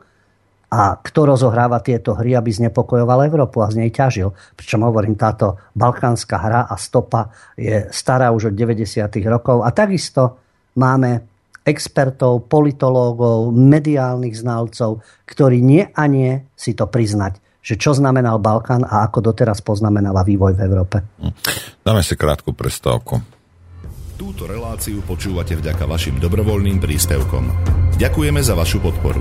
A kto rozohráva tieto hry, aby znepokojoval Európu a z nej ťažil? Pričom hovorím, táto balkánska hra a stopa je stará už od deväťdesiatych rokov. A takisto máme expertov, politológov, mediálnych znalcov, ktorí nie a nie si to priznať, že čo znamenal Balkán a ako doteraz poznamenáva vývoj v Európe. Dáme si krátku prestávku. Túto reláciu počúvate vďaka vašim dobrovoľným príspevkom. Ďakujeme za vašu podporu.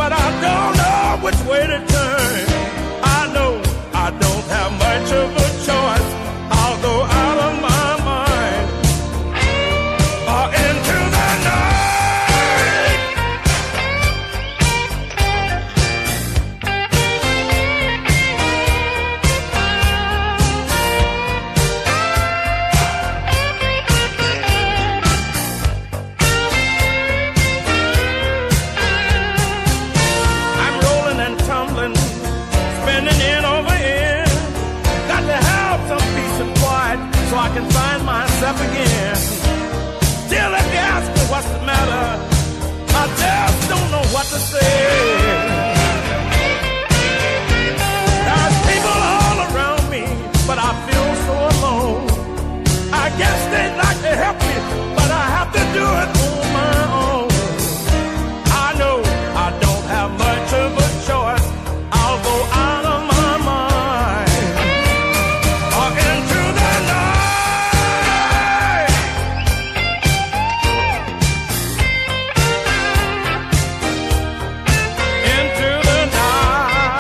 Which way to turn? I know I don't have much of a choice. myself again. Still, if you ask me what's the matter, I just don't know what to say. There's people all around me, but I feel so alone. I guess they'd like to help me, but I have to do it on my own. I know I don't have much of a choice. I'll go out of my mind, walk into the night, into the night.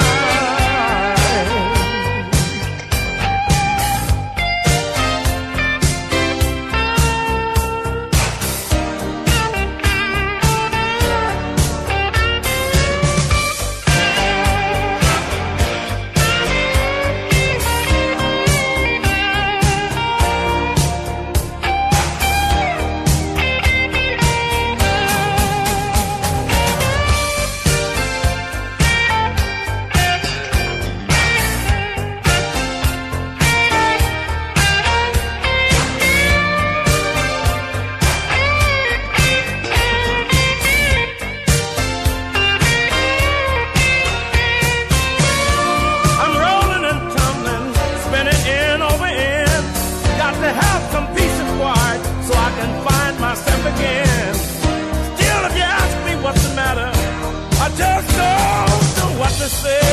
I'm rolling and tumbling, spinning in over end. Got to have some peace and quiet so I can find myself again. Still, if you ask me what's the matter, I just don't know what to say.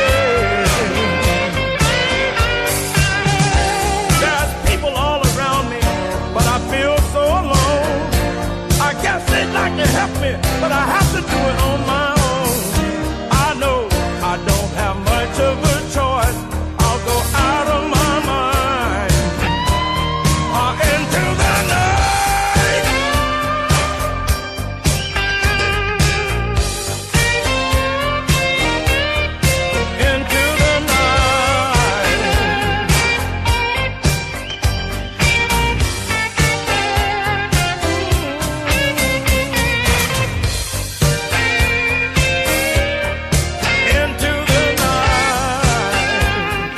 There's people all around me, but I feel so alone. I guess they'd like to help me, but I have to do it on my own. I know I don't have much of a choice. I'll go out of my mind, or into the night, into the night. Into the night.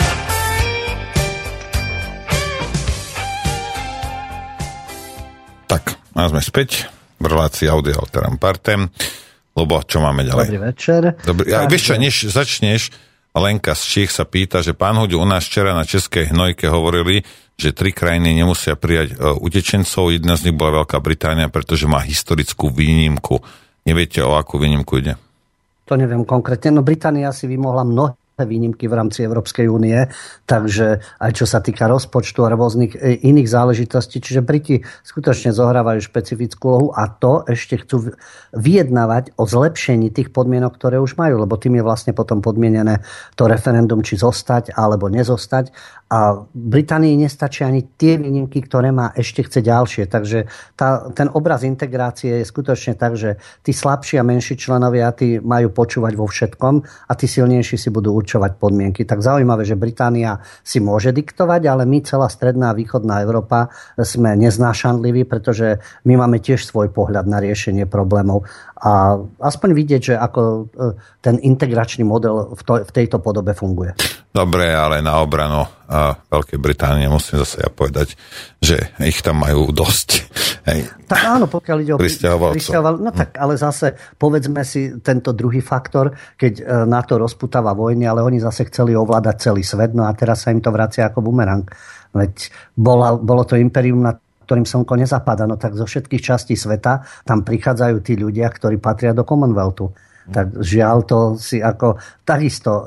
Tak, a sme späť v relácii Audio Alteram Partem. Lebo čo máme ďalej? Dobrý večer. Dobrý, a vieš čo, než začneš, Lenka z Čích sa pýta, že pán Huďu, u nás včera na Českej hnojke hovorili, že tri krajiny nemusia prijať uh, utečencov. Jedna z nich bola Veľká Británia, pretože má historickú výnimku. Neviete, o akú výnimku ide? To neviem konkrétne. No Británia si vymohla mnohé výnimky v rámci Európskej únie, takže aj čo sa týka rozpočtu a rôznych iných záležitostí, čiže Briti skutočne zohrávajú špecifickú úlohu a to ešte chcú vyjednávať o zlepšení tých podmienok, ktoré už majú, lebo tým je vlastne potom podmienené to referendum, či zostať alebo nezostať. A Británii nestačí ani tie výnimky, ktoré má, ešte chce ďalšie. Takže tá, ten obraz integrácie je skutočne tak, že tí slabší a menší členovia tí majú počúvať vo všetkom a tí silnejší si budú určovať podmienky. Tak zaujímavé, že Británia si môže diktovať, ale my, celá stredná a východná Európa, sme neznášanliví, pretože my máme tiež svoj pohľad na riešenie problémov. A aspoň vidieť, že ako ten integračný model v, to, v tejto podobe funguje. Dobre, ale na obranu a Veľkej Británie musím zase ja povedať, že ich tam majú dosť. Hej. Tak áno, pokiaľ ide o prisťahovalcov. No tak, ale zase povedzme si tento druhý faktor, keď NATO rozputáva vojny, ale oni zase chceli ovládať celý svet, no a teraz sa im to vracia ako bumerang. Veď bola, bolo to imperium, na ktorým slnko nezapadá, no tak zo všetkých častí sveta tam prichádzajú tí ľudia, ktorí patria do Commonwealthu. Tak žiaľ, to si ako takisto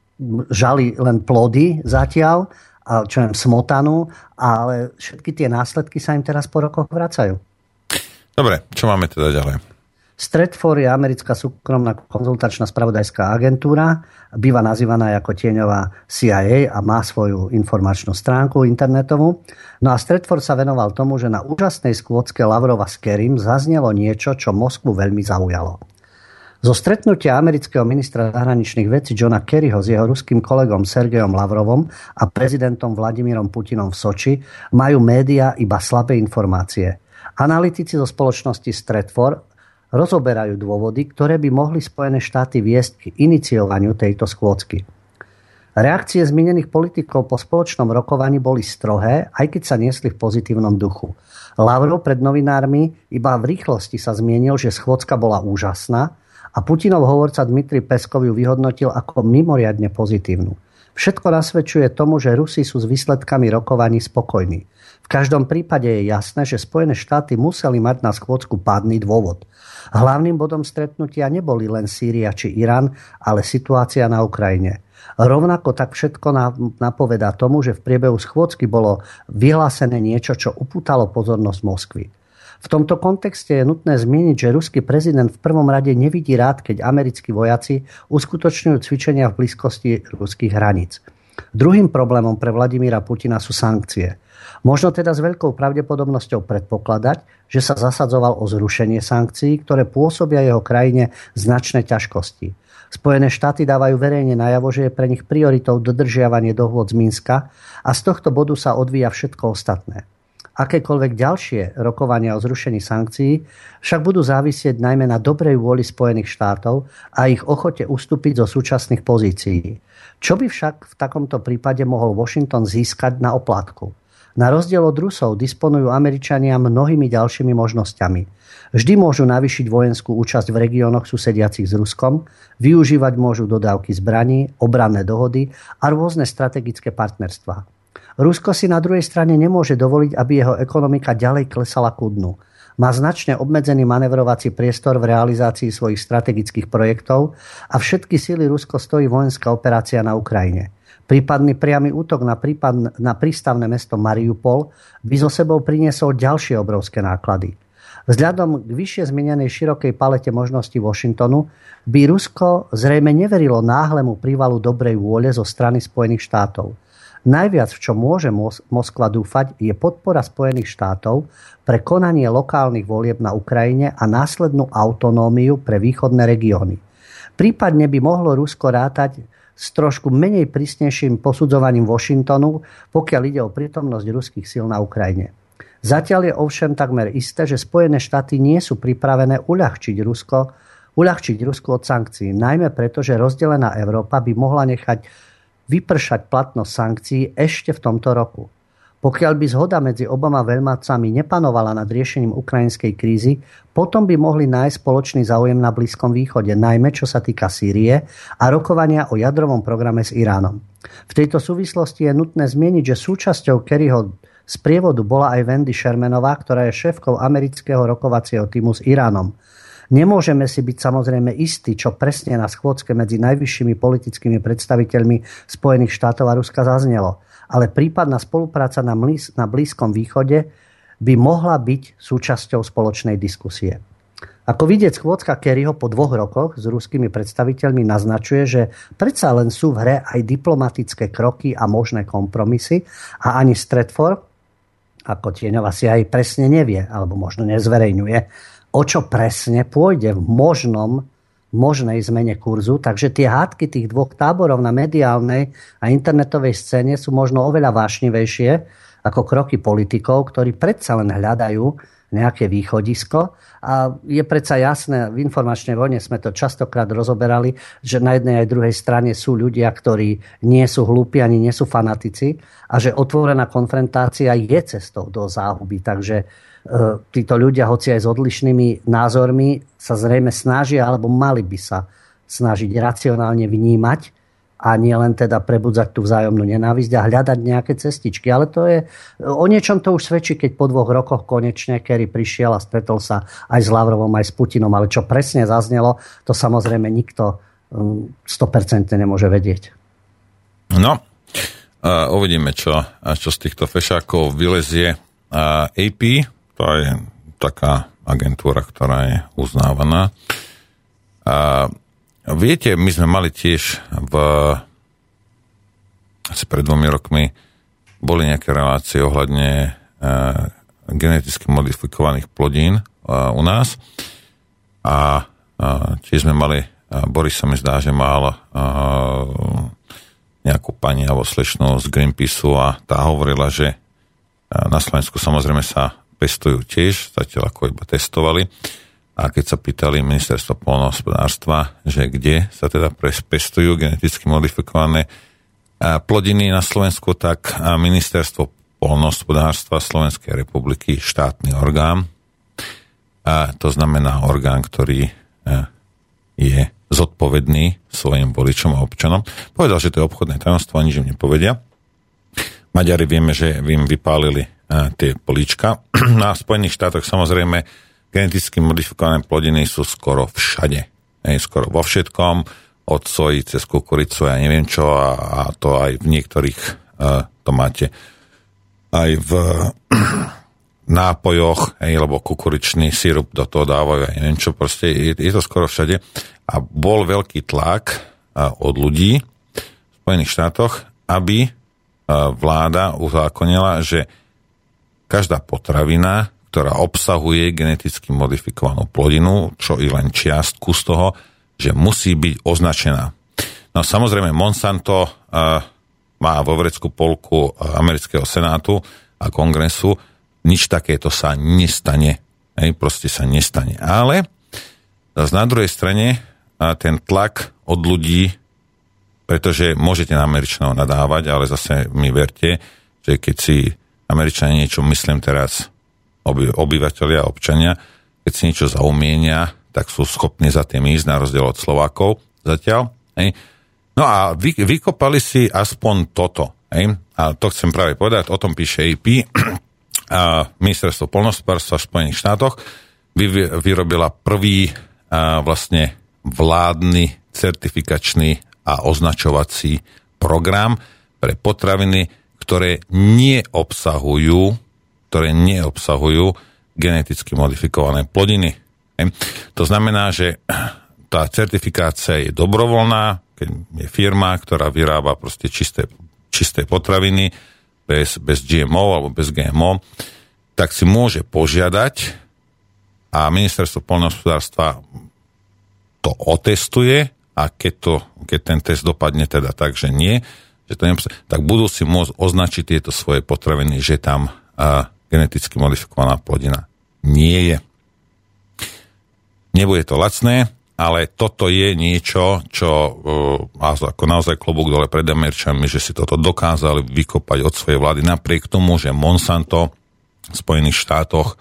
žali len plody zatiaľ, a čo viem, smotanu, ale všetky tie následky sa im teraz po rokoch vracajú. Dobre, čo máme teda ďalej? Stratfor je americká súkromná konzultačná spravodajská agentúra, býva nazývaná ako tieňová C I A a má svoju informačnú stránku internetovú. No a Stratfor sa venoval tomu, že na úžasnej skôcke Lavrova s Kerim zaznelo niečo, čo Moskvu veľmi zaujalo. Zo stretnutia amerického ministra zahraničných vecí Johna Kerryho s jeho ruským kolegom Sergejom Lavrovom a prezidentom Vladimírom Putinom v Soči majú médiá iba slabé informácie. Analytici zo spoločnosti Stratfor rozoberajú dôvody, ktoré by mohli Spojené štáty viesť k iniciovaniu tejto schôdzky. Reakcie zmienených politikov po spoločnom rokovaní boli strohé, aj keď sa niesli v pozitívnom duchu. Lavrov pred novinármi iba v rýchlosti sa zmienil, že schôdzka bola úžasná a Putinov hovorca Dmitrij Peskov ju vyhodnotil ako mimoriadne pozitívnu. Všetko nasvedčuje tomu, že Rusi sú s výsledkami rokovaní spokojní. V každom prípade je jasné, že Spojené štáty museli mať na schôdzku pádny dôvod. Hlavným bodom stretnutia neboli len Sýria či Irán, ale situácia na Ukrajine. Rovnako tak všetko napovedá tomu, že v priebehu schôdzky bolo vyhlásené niečo, čo upútalo pozornosť Moskvy. V tomto kontexte je nutné zmieniť, že ruský prezident v prvom rade nevidí rád, keď americkí vojaci uskutočňujú cvičenia v blízkosti ruských hraníc. Druhým problémom pre Vladimíra Putina sú sankcie. Možno teda s veľkou pravdepodobnosťou predpokladať, že sa zasadzoval o zrušenie sankcií, ktoré pôsobia jeho krajine značné ťažkosti. Spojené štáty dávajú verejne najavo, že je pre nich prioritou dodržiavanie dohôd z Minska a z tohto bodu sa odvíja všetko ostatné. Akékoľvek ďalšie rokovania o zrušení sankcií však budú závisieť najmä na dobrej vôli Spojených štátov a ich ochote ustúpiť zo súčasných pozícií. Čo by však v takomto prípade mohol Washington získať na oplátku? Na rozdiel od Rusov disponujú Američania mnohými ďalšími možnosťami. Vždy môžu navýšiť vojenskú účasť v regiónoch susediacich s Ruskom, využívať môžu dodávky zbraní, obranné dohody a rôzne strategické partnerstvá. Rusko si na druhej strane nemôže dovoliť, aby jeho ekonomika ďalej klesala ku dnu. Má značne obmedzený manevrovací priestor v realizácii svojich strategických projektov a všetky síly Rusko stojí vojenská operácia na Ukrajine. Prípadný priamy útok na, prípad, na prístavné mesto Mariupol by so sebou priniesol ďalšie obrovské náklady. Vzhľadom k vyššie zmienenej širokej palete možností Washingtonu by Rusko zrejme neverilo náhlemu prívalu dobrej vôle zo strany Spojených štátov. Najviac, v čo môže Moskva dúfať, je podpora Spojených štátov pre konanie lokálnych volieb na Ukrajine a následnú autonómiu pre východné regióny. Prípadne by mohlo Rusko rátať s trošku menej prísnejším posudzovaním Washingtonu, pokiaľ ide o prítomnosť ruských síl na Ukrajine. Zatiaľ je ovšem takmer isté, že Spojené štáty nie sú pripravené uľahčiť Rusko, uľahčiť Rusku od sankcií, najmä preto, že rozdelená Európa by mohla nechať vypršať platnosť sankcií ešte v tomto roku. Pokiaľ by zhoda medzi oboma veľmocami nepanovala nad riešením ukrajinskej krízy, potom by mohli nájsť spoločný záujem na Blízkom východe, najmä čo sa týka Sýrie a rokovania o jadrovom programe s Iránom. V tejto súvislosti je nutné zmieniť, že súčasťou Kerryho sprievodu bola aj Wendy Shermanová, ktorá je šéfkou amerického rokovacieho týmu s Iránom. Nemôžeme si byť samozrejme istí, čo presne na schôdzke medzi najvyššími politickými predstaviteľmi Spojených štátov a Ruska zaznelo, ale prípadná spolupráca na, mlís, na Blízkom východe by mohla byť súčasťou spoločnej diskusie. Ako vidieť, schôdzka Kerryho po dvoch rokoch s ruskými predstaviteľmi naznačuje, že predsa len sú v hre aj diplomatické kroky a možné kompromisy a ani Stratford, ako tieňová si aj presne nevie, alebo možno nezverejňuje, o čo presne pôjde v možnom, možnej zmene kurzu. Takže tie hádky tých dvoch táborov na mediálnej a internetovej scéne sú možno oveľa vášnivejšie ako kroky politikov, ktorí predsa len hľadajú nejaké východisko. A je predsa jasné, v informačnej vojne sme to častokrát rozoberali, že na jednej aj druhej strane sú ľudia, ktorí nie sú hlúpi ani nie sú fanatici a že otvorená konfrontácia je cestou do záhuby. Takže títo ľudia, hoci aj s odlišnými názormi, sa zrejme snažia, alebo mali by sa snažiť racionálne vnímať a nie len teda prebudzať tú vzájomnú nenávisť a hľadať nejaké cestičky. Ale to je, o niečom to už svedčí, keď po dvoch rokoch konečne Kerry prišiel a stretol sa aj s Lavrovom, aj s Putinom. Ale čo presne zaznelo, to samozrejme nikto sto percent nemôže vedieť. No, uh, uvidíme, čo, čo z týchto fešákov vylezie. Uh, á pé, to je taká agentúra, ktorá je uznávaná. A viete, my sme mali tiež v asi pred dvomi rokmi boli nejaké relácie ohľadne uh, geneticky modifikovaných plodín uh, u nás. A uh, tiež sme mali, uh, Boris sa mi zdá, že mal uh, nejakú pani alebo slečnú z Greenpeaceu a tá hovorila, že uh, na Slovensku samozrejme sa pestujú tiež, zatiaľ ako iba testovali. A keď sa pýtali ministerstvo poľnohospodárstva, že kde sa teda pestujú geneticky modifikované plodiny na Slovensku, tak ministerstvo poľnohospodárstva Slovenskej republiky, štátny orgán, a to znamená orgán, ktorý je zodpovedný svojim voličom a občanom. Povedal, že to je obchodné tajomstvo, nič im nepovedia. Maďari vieme, že im vypálili tie políčka. Na Spojených štátoch samozrejme geneticky modifikované plodiny sú skoro všade. Hej, skoro vo všetkom, od soji cez kukuricu, ja neviem čo, a, a to aj v niektorých uh, to máte aj v nápojoch, hej, lebo kukuričný sirup do toho dávajú, ja neviem čo, proste je, je to skoro všade. A bol veľký tlak uh, od ľudí v Spojených štátoch, aby uh, vláda uzákonila, že každá potravina, ktorá obsahuje geneticky modifikovanú plodinu, čo i len čiastku z toho, že musí byť označená. No samozrejme Monsanto uh, má vo vrecku polku amerického senátu a kongresu, nič takéto sa nestane. Hej, proste sa nestane. Ale na druhej strane uh, ten tlak od ľudí, pretože môžete na Američanov nadávať, ale zase mi verte, že keď si Američania niečo, myslím teraz oby, obyvateľia, občania, keď si niečo zaumienia, tak sú schopní za tým ísť, na rozdiel od Slovákov zatiaľ. Hej. No a vy, vykopali si aspoň toto. Hej. A to chcem práve povedať, o tom píše á pé. A ministerstvo poľnohospodárstva v Spojených štátoch vy, vyrobila prvý a vlastne vládny certifikačný a označovací program pre potraviny, ktoré neobsahujú ktoré neobsahujú geneticky modifikované plodiny. To znamená, že tá certifikácia je dobrovoľná, keď je firma, ktorá vyrába proste čisté, čisté potraviny bez, bez gé em ó alebo bez gé em ó, tak si môže požiadať a ministerstvo poľnohospodárstva to otestuje a keď, to, keď ten test dopadne teda tak, že nie, že to neobsahuje, tak budú si môcť označiť tieto svoje potraviny, že tam a, geneticky modifikovaná plodina nie je. Nebude to lacné, ale toto je niečo, čo uh, ako naozaj klobúk dole pred Američanmi, že si toto dokázali vykopať od svojej vlády, napriek tomu, že Monsanto v Spojených štátoch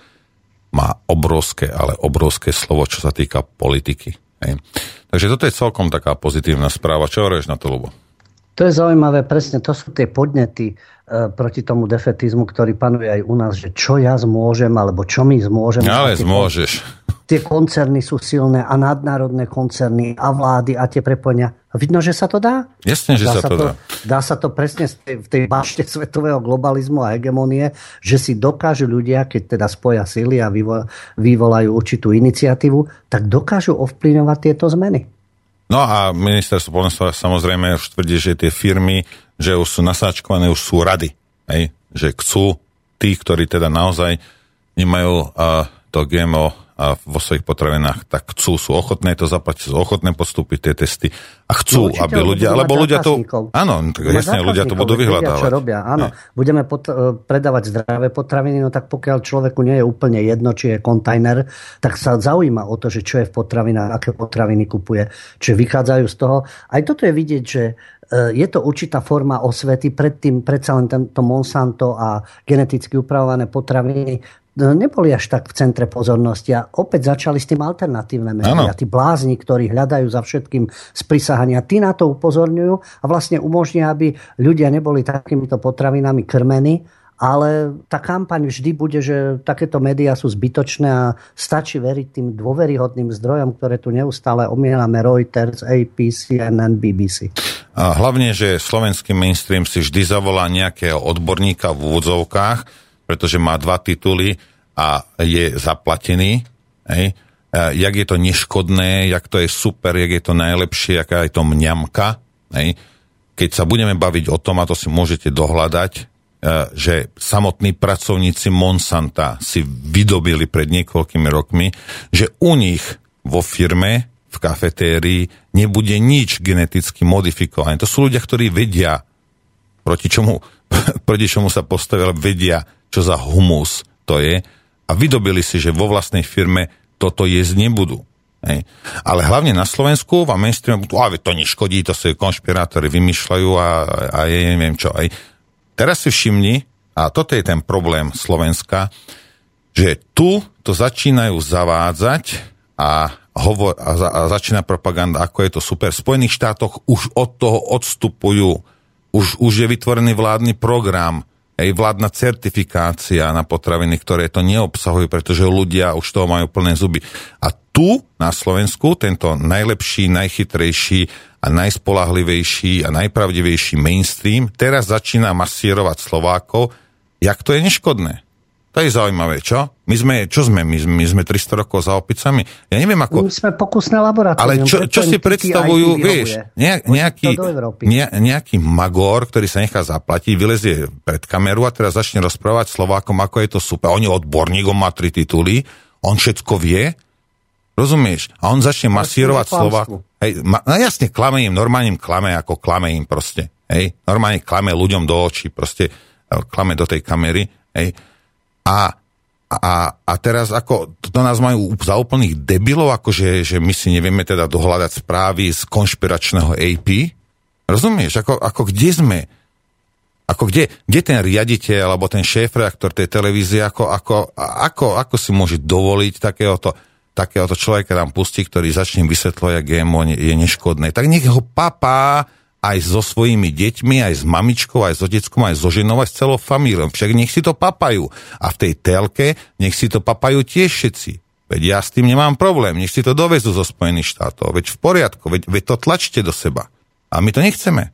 má obrovské, ale obrovské slovo, čo sa týka politiky. Hej. Takže toto je celkom taká pozitívna správa. Čo hovoríš na to, Ľubo? To je zaujímavé, presne, to sú tie podnety e, proti tomu defetizmu, ktorý panuje aj u nás, že čo ja zmôžem, alebo čo my zmôžeme. Ale zmôžeš. Tie koncerny sú silné a nadnárodné koncerny a vlády a tie prepojenia. Vidno, že sa to dá? Jasne, že dá sa to dá. Dá sa to presne v tej bašte svetového globalizmu a hegemonie, že si dokážu ľudia, keď teda spoja sily a vyvolajú určitú iniciatívu, tak dokážu ovplyvňovať tieto zmeny. No a ministerstvo poľnohospodárstva samozrejme už tvrdí, že tie firmy, že už sú nasáčkované, už sú rady. Hej? Že chcú tí, ktorí teda naozaj nemajú uh, to gé em ó a vo svojich potravinách, tak chcú, sú ochotné to zaplatiť, sú ochotné postúpiť tie testy a chcú, no, aby ľudia, lebo ľudia to, áno, jasne, ľudia to budú vyhľadávať. Vedia, čo robia, áno. Ne. Budeme pot- predávať zdravé potraviny, no tak pokiaľ človeku nie je úplne jedno, či je kontajner, tak sa zaujíma o to, že čo je v potravinách, aké potraviny kupuje, či vychádzajú z toho. Aj toto je vidieť, že je to určitá forma osvety, predtým predsa len tento Monsanto a geneticky upravované potraviny neboli až tak v centre pozornosti a opäť začali s tým alternatívne médiá. Tí blázni, ktorí hľadajú za všetkým sprisahania, tí na to upozorňujú a vlastne umožnia, aby ľudia neboli takýmito potravinami krmení, ale tá kampaň vždy bude, že takéto médiá sú zbytočné a stačí veriť tým dôveryhodným zdrojom, ktoré tu neustále omielame, Reuters, á pé, C N N, bé bé cé. A hlavne, že slovenský mainstream si vždy zavolá nejakého odborníka v úvodzovkách, pretože má dva tituly a je zaplatený. Hej. Jak je to neškodné, jak to je super, jak je to najlepšie, aká je to mňamka. Hej. Keď sa budeme baviť o tom, a to si môžete dohľadať, že samotní pracovníci Monsanta si vydobili pred niekoľkými rokmi, že u nich vo firme, v kafetérii, nebude nič geneticky modifikované. To sú ľudia, ktorí vedia, proti čomu, proti čomu sa postavili, vedia, čo za humus to je a vydobili si, že vo vlastnej firme toto jesť nebudú. Hej. Ale hlavne na Slovensku v mainstreame, ale to neškodí, to si konšpirátori vymýšľajú a, a ja neviem čo. Aj. Teraz si všimni, a toto je ten problém Slovenska, že tu to začínajú zavádzať a, hovor, a, za, a začína propaganda, ako je to super. V Spojených štátoch už od toho odstupujú. Už, už je vytvorený vládny program, hej, vládna certifikácia na potraviny, ktoré to neobsahujú, pretože ľudia už toho majú plné zuby. A tu na Slovensku tento najlepší, najchytrejší a najspolahlivejší a najpravdivejší mainstream teraz začína masírovať Slovákov, jak to je neškodné. To je zaujímavé, čo? My sme, čo sme? My, my sme tristo rokov za opicami? Ja neviem, ako... My sme pokusné laboratórium. Ale čo, čo si predstavujú, vieš, nejaký, nejaký magor, ktorý sa nechá zaplatiť, vylezie pred kameru a teraz začne rozprávať Slovákom, ako je to super. On je odborník, on má tri tituly, on všetko vie, rozumieš? A on začne masírovať Slovákov. Hej, ma, no jasne, klame im, normálne im klame, ako klame im proste. Hej, normálne klame ľuďom do očí, proste klame do tej kamery, hej. A, a, a teraz ako to nás majú za úplných debilov, akože že my si nevieme teda dohľadať správy z konšpiračného á pé. Rozumieš? Ako, ako kde sme? Ako kde, kde ten riaditeľ alebo ten šéfredaktor tej televízie, ako, ako, ako, ako si môže dovoliť takéhoto, takéhoto človeka tam pustiť, ktorý začne vysvetľovať, jak gé em ó je neškodné. Tak nech ho papá aj so svojimi deťmi, aj s mamičkou, aj so deckom, aj so ženou, aj s celou familiou. Však nech si to papajú. A v tej telke nech si to papajú tiež všetci. Veď ja s tým nemám problém. Nech si to dovezú zo Spojených štátov. Veď v poriadku. Veď, veď to tlačte do seba. A my to nechceme.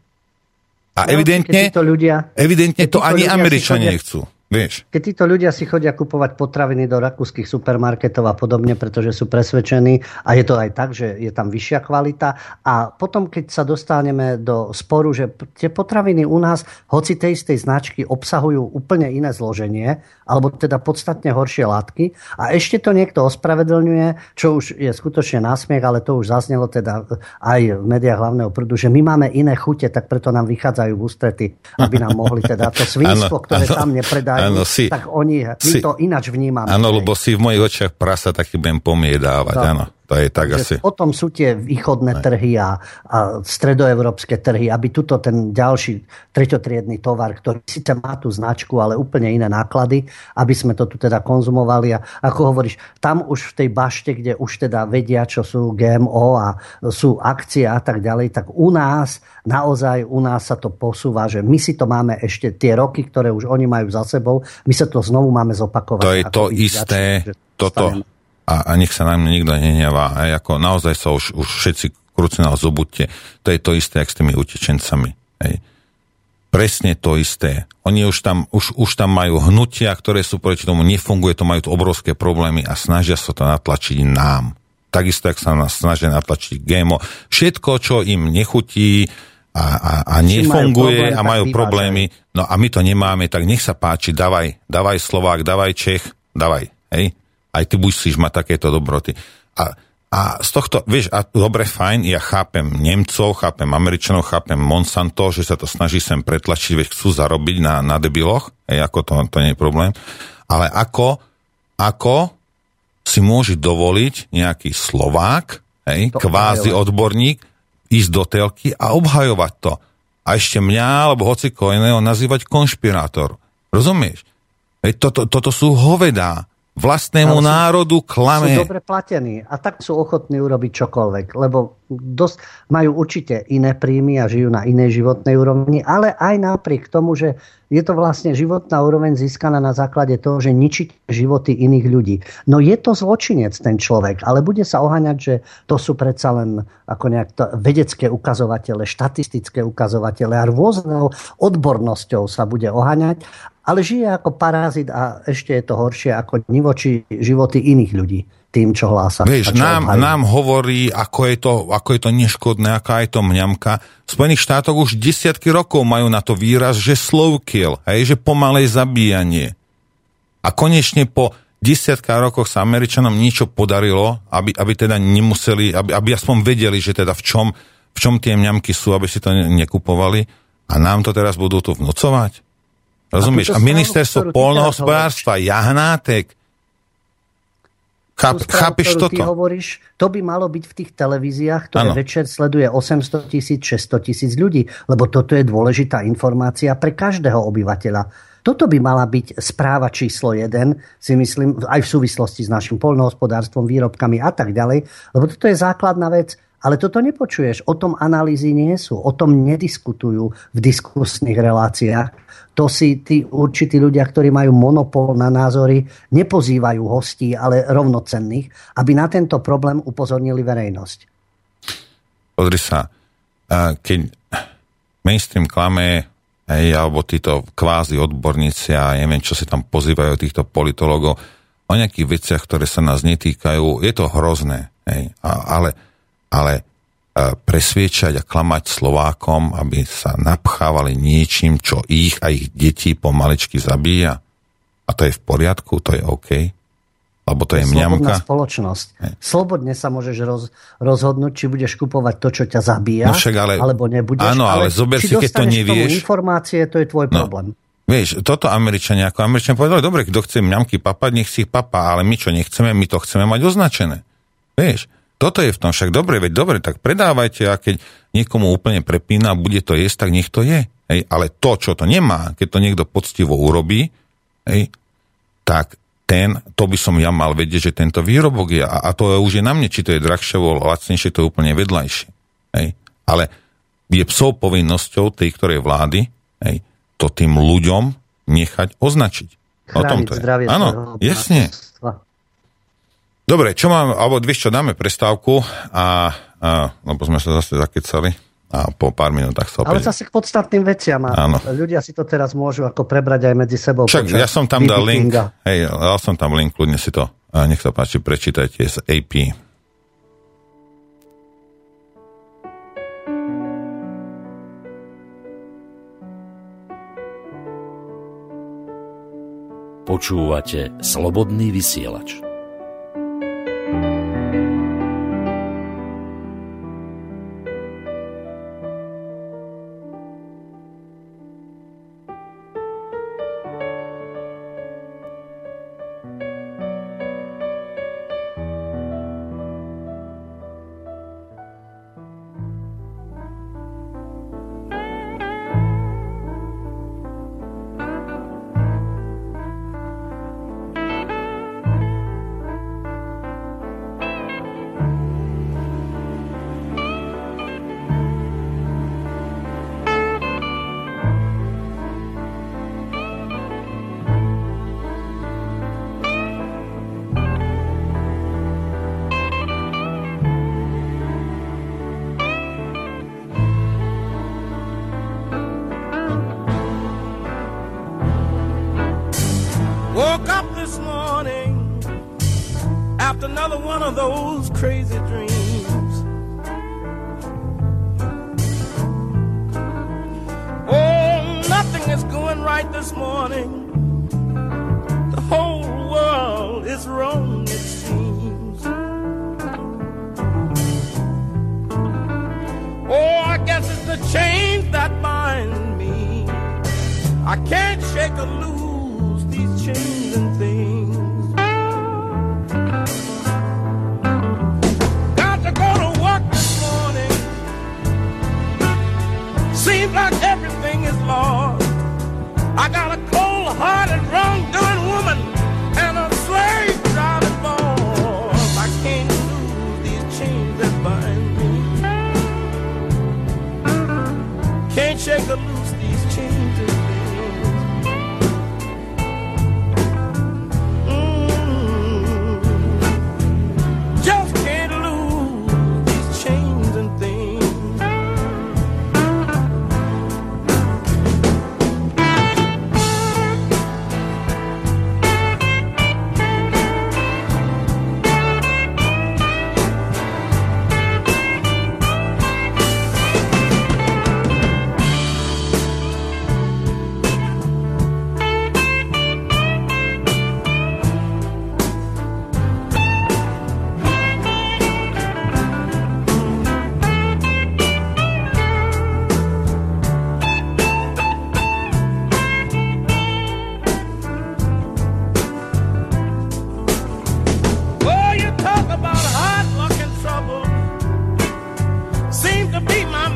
A no, evidentne, ľudia, evidentne to ani Američania nechcú. Vieš. Keď títo ľudia si chodia kupovať potraviny do rakúskych supermarketov a podobne, pretože sú presvedčení, a je to aj tak, že je tam vyššia kvalita, a potom, keď sa dostaneme do sporu, že tie potraviny u nás, hoci tej istej značky, obsahujú úplne iné zloženie, alebo teda podstatne horšie látky, a ešte to niekto ospravedlňuje, čo už je skutočne násmiech, ale to už zaznelo teda aj v médiách hlavného prúdu, že my máme iné chute, tak preto nám vychádzajú v ústrety, aby nám mohli teda to svinstvo, ktoré ano, tam nepredajú, ano, si, tak oni, my si, to ináč vnímame. Áno, lebo si v mojich očiach prasa taký budem pomiedávať, áno. To je tak asi. Potom sú tie východné trhy a, a stredoeurópske trhy, aby tuto ten ďalší treťotriedny tovar, ktorý síce má tú značku, ale úplne iné náklady, aby sme to tu teda konzumovali. A ako hovoríš, tam už v tej bašte, kde už teda vedia, čo sú gé em ó a sú akcie a tak ďalej, tak u nás, naozaj u nás sa to posúva, že my si to máme ešte tie roky, ktoré už oni majú za sebou, my sa to znovu máme zopakovať. To je to isté, toto... A, a nech sa nám nikto nehnevá. A ako naozaj sa už, už všetci krucinál zobudte. To je to isté, jak s tými utečencami. Hej. Presne to isté. Oni už tam, už, už tam majú hnutia, ktoré sú proti tomu, nefunguje to, majú tu obrovské problémy a snažia sa to natlačiť nám. Takisto, jak sa nás snažia natlačiť gé em ó. Všetko, čo im nechutí a, a, a nefunguje majú problém, a majú problémy, no a my to nemáme, tak nech sa páči, davaj, davaj Slovák, davaj Čech, davaj, hej. Aj ty musíš mať takéto dobroty. A, a z tohto, vieš, a dobre, fajn, ja chápem Nemcov, chápem Američanov, chápem Monsanto, že sa to snaží sem pretlačiť, veď chcú zarobiť na, na debiloch, hej, ako to, to nie je problém. Ale ako, ako si môže dovoliť nejaký Slovák, hej, kvázi odborník, ísť do telky a obhajovať to. A ešte mňa, alebo hociko iného, nazývať konšpirátor. Rozumieš? Veď toto, toto sú hovedá. Vlastnému sú, národu klame. Sú dobre platení a tak sú ochotní urobiť čokoľvek, lebo dosť, majú určite iné príjmy a žijú na inej životnej úrovni, ale aj napriek tomu, že je to vlastne životná úroveň získaná na základe toho, že ničiť životy iných ľudí. No je to zločinec ten človek, ale bude sa oháňať, že to sú predsa len ako nejak to vedecké ukazovatele, štatistické ukazovatele a rôznou odbornosťou sa bude oháňať, ale žije ako parazit a ešte je to horšie ako nivočí životy iných ľudí tým, čo hlása. Vieš, nám, nám hovorí, ako je, to, ako je to neškodné, aká je to mňamka. V Spojených štátoch už desiatky rokov majú na to výraz, že slow kill, hej, že pomalé zabíjanie. A konečne po desiatka rokoch sa Američanom niečo podarilo, aby, aby teda nemuseli, aby, aby aspoň vedeli, že teda v čom, v čom tie mňamky sú, aby si to nekupovali. A nám to teraz budú tu vnúcovať. Rozumieš? A, a ministerstvo poľnohospodárstva, Jahnátek, Cháp, tú správu, chápeš ktorú toto? ty hovoríš, to by malo byť v tých televíziách, ktoré ano. večer sleduje osemsto tisíc, šesťsto tisíc ľudí, lebo toto je dôležitá informácia pre každého obyvateľa. Toto by mala byť správa číslo jeden, si myslím, aj v súvislosti s našim poľnohospodárstvom, výrobkami a tak ďalej, lebo toto je základná vec. Ale toto nepočuješ. O tom analýzy nie sú. O tom nediskutujú v diskusných reláciách. To si tí určití ľudia, ktorí majú monopol na názory, nepozývajú hostí, ale rovnocenných, aby na tento problém upozornili verejnosť. Pozri sa, keď mainstream klame, hej, alebo títo kvázi odborníci a neviem, čo si tam pozývajú týchto politologov o nejakých veciach, ktoré sa nás netýkajú, je to hrozné. Hej, ale ale presviečať a klamať Slovákom, aby sa napchávali niečím, čo ich a ich deti pomaličky zabíja. A to je v poriadku, to je OK. Lebo to je mňamka. Slobodná spoločnosť. Hej. Slobodne sa môžeš roz, rozhodnúť, či budeš kupovať to, čo ťa zabíja, no však ale, alebo nebudeš. Áno, ale, ale zober si, keď to nevieš. Informácie, to je tvoj no, problém. Vieš, toto Američania, ako Američania povedali, dobre, kto chce mňamky papať, nech si ich papá, ale my čo nechceme, my to chceme mať označené. Vieš, toto je v tom však dobre, veď dobre, tak predávajte a keď niekomu úplne prepína, bude to jesť, tak nech to je. Hej, ale to, čo to nemá, keď to niekto poctivo urobí, hej, tak ten, to by som ja mal vedieť, že tento výrobok je, a, a to už je na mne, či to je drahšie, alebo lacnejšie, to je úplne vedľajšie. Hej, ale je psou povinnosťou tej ktorej vlády, hej, to tým ľuďom nechať označiť. O tom to je. Áno, jasne. Dobre, čo mám, alebo vieš čo, dáme prestávku a, a lebo sme sa zase zakecali a po pár minútach sa opäť... Ale zase k podstatným veciam. Áno. Ľudia si to teraz môžu ako prebrať aj medzi sebou. Však ja som tam dal link, hej, dal som tam link, ľudne si to, nech sa páči, prečítajte z á pé. Počúvate Slobodný vysielač. Woke up this morning after another one of those crazy dreams. Oh, nothing is going right this morning. The whole world is wrong, it seems. Oh, I guess it's the chains that bind me. I can't shake or lose these chains and things. Got to go to work this morning. Seems like everything is lost. I got a cold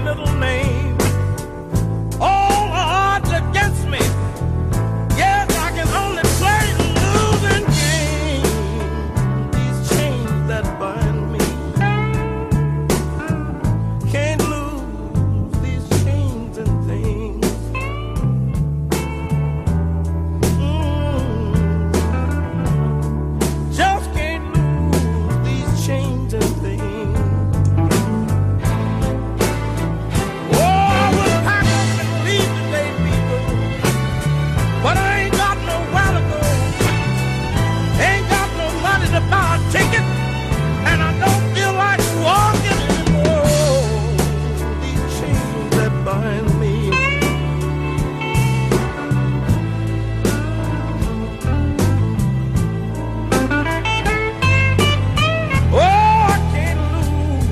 middle name. All odds against me. Yes, I can only play the losing game. These chains that bind me. Can't lose these chains and things. Mm. Just can't lose these chains and things. Oh, I would pack up and leave today, people, but I ain't got nowhere to go. Ain't got no money to buy a ticket, and I don't feel like walking anymore. These chains that bind me. Oh, I can't lose.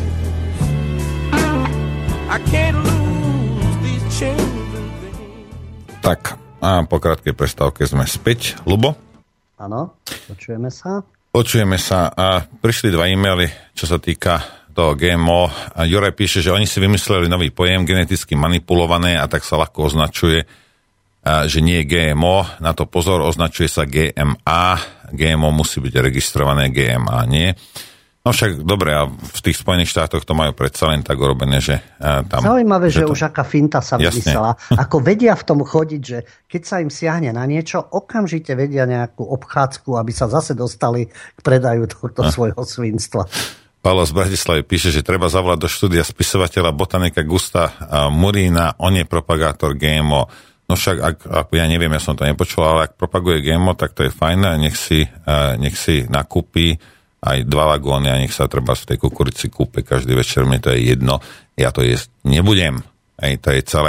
I can't lose these chains and things. Tak, a po krátkej prestávke sme späť. Ľubo? Áno, počujeme sa. Počujeme sa. A prišli dva e-maily, čo sa týka toho gé em ó. A Juraj píše, že oni si vymysleli nový pojem geneticky manipulované a tak sa ľahko označuje, a že nie je gé em ó. Na to pozor, označuje sa gé em á. gé em ó musí byť registrované, gé em á nie. No však, dobre, a v tých Spojených štátoch to majú predsa len tak urobené, že a, tam... Zaujímavé, že, to... už aká finta sa Jasne. vymyslela. Ako vedia v tom chodiť, že keď sa im siahne na niečo, okamžite vedia nejakú obchádzku, aby sa zase dostali k predaju tohto svojho svinstva. Paolo z Bratislavy píše, že treba zavolať do štúdia spisovateľa botanika Gusta Murína, on je propagátor gé em ó. No však, ak, ak, ja neviem, ja som to nepočul, ale ak propaguje gé em ó, tak to je fajn, nech si, nech si nakúpi aj dva vagóny a nech sa treba v tej kukurici kúpe každý večer, mne to je jedno, ja to jesť nebudem, aj to je celé.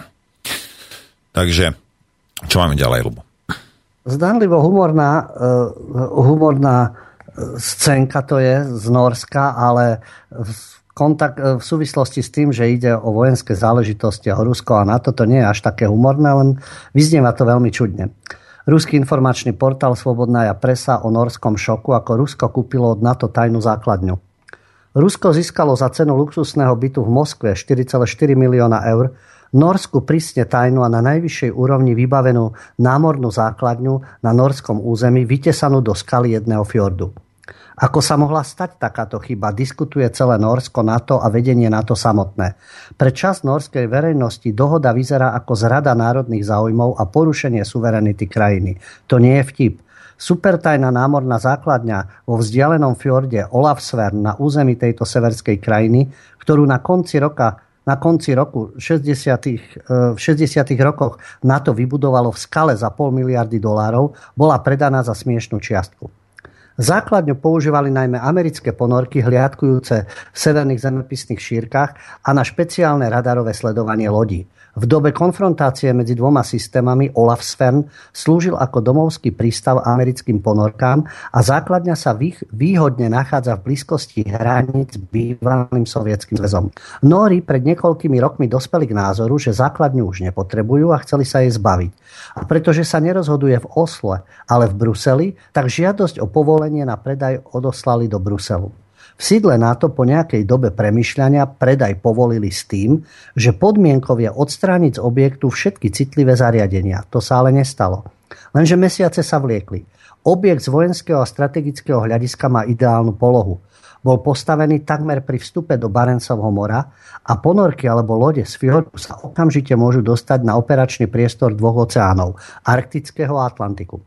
Takže, čo máme ďalej, Ľubo? Zdánlivo humorná, uh, humorná scénka to je z Nórska, ale v, kontakt, v súvislosti s tým, že ide o vojenské záležitosti a o Rusko a NATO, to nie je až také humorné, len vyznieva to veľmi čudne. Ruský informačný portál Slobodná presa o norskom šoku, ako Rusko kúpilo od NATO tajnú základňu. Rusko získalo za cenu luxusného bytu v Moskve štyri celé štyri milióna eur, Norsku prísne tajnú a na najvyššej úrovni vybavenú námornú základňu na norskom území vytesanú do skaly jedného fjordu. Ako sa mohla stať takáto chyba, diskutuje celé Nórsko, NATO a vedenie NATO samotné. Pre časť norskej verejnosti dohoda vyzerá ako zrada národných záujmov a porušenie suverenity krajiny. To nie je vtip. Supertajná námorná základňa vo vzdialenom fjorde Olavsvern na území tejto severskej krajiny, ktorú na konci roka Na konci roku šesťdesiatych, v šesťdesiatych rokoch NATO vybudovalo v skale za pol miliardy dolárov, bola predaná za smiešnú čiastku. Základňu používali najmä americké ponorky hliadkujúce v severných zemepisných šírkach a na špeciálne radarové sledovanie lodí. V dobe konfrontácie medzi dvoma systémami Olavsvern slúžil ako domovský prístav americkým ponorkám a základňa sa výhodne nachádza v blízkosti hraníc s bývalým sovietským zväzom. Nóri pred niekoľkými rokmi dospeli k názoru, že základňu už nepotrebujú a chceli sa jej zbaviť. A pretože sa nerozhoduje v Osle, ale v Bruseli, tak žiadosť o povolenie na predaj odoslali do Bruselu. V sídle NATO po nejakej dobe premýšľania predaj povolili s tým, že podmienkou je odstrániť z objektu všetky citlivé zariadenia. To sa ale nestalo. Lenže mesiace sa vliekli. Objekt z vojenského a strategického hľadiska má ideálnu polohu. Bol postavený takmer pri vstupe do Barentsovho mora a ponorky alebo lode z fjordu sa okamžite môžu dostať na operačný priestor dvoch oceánov, Arktického a Atlantiku.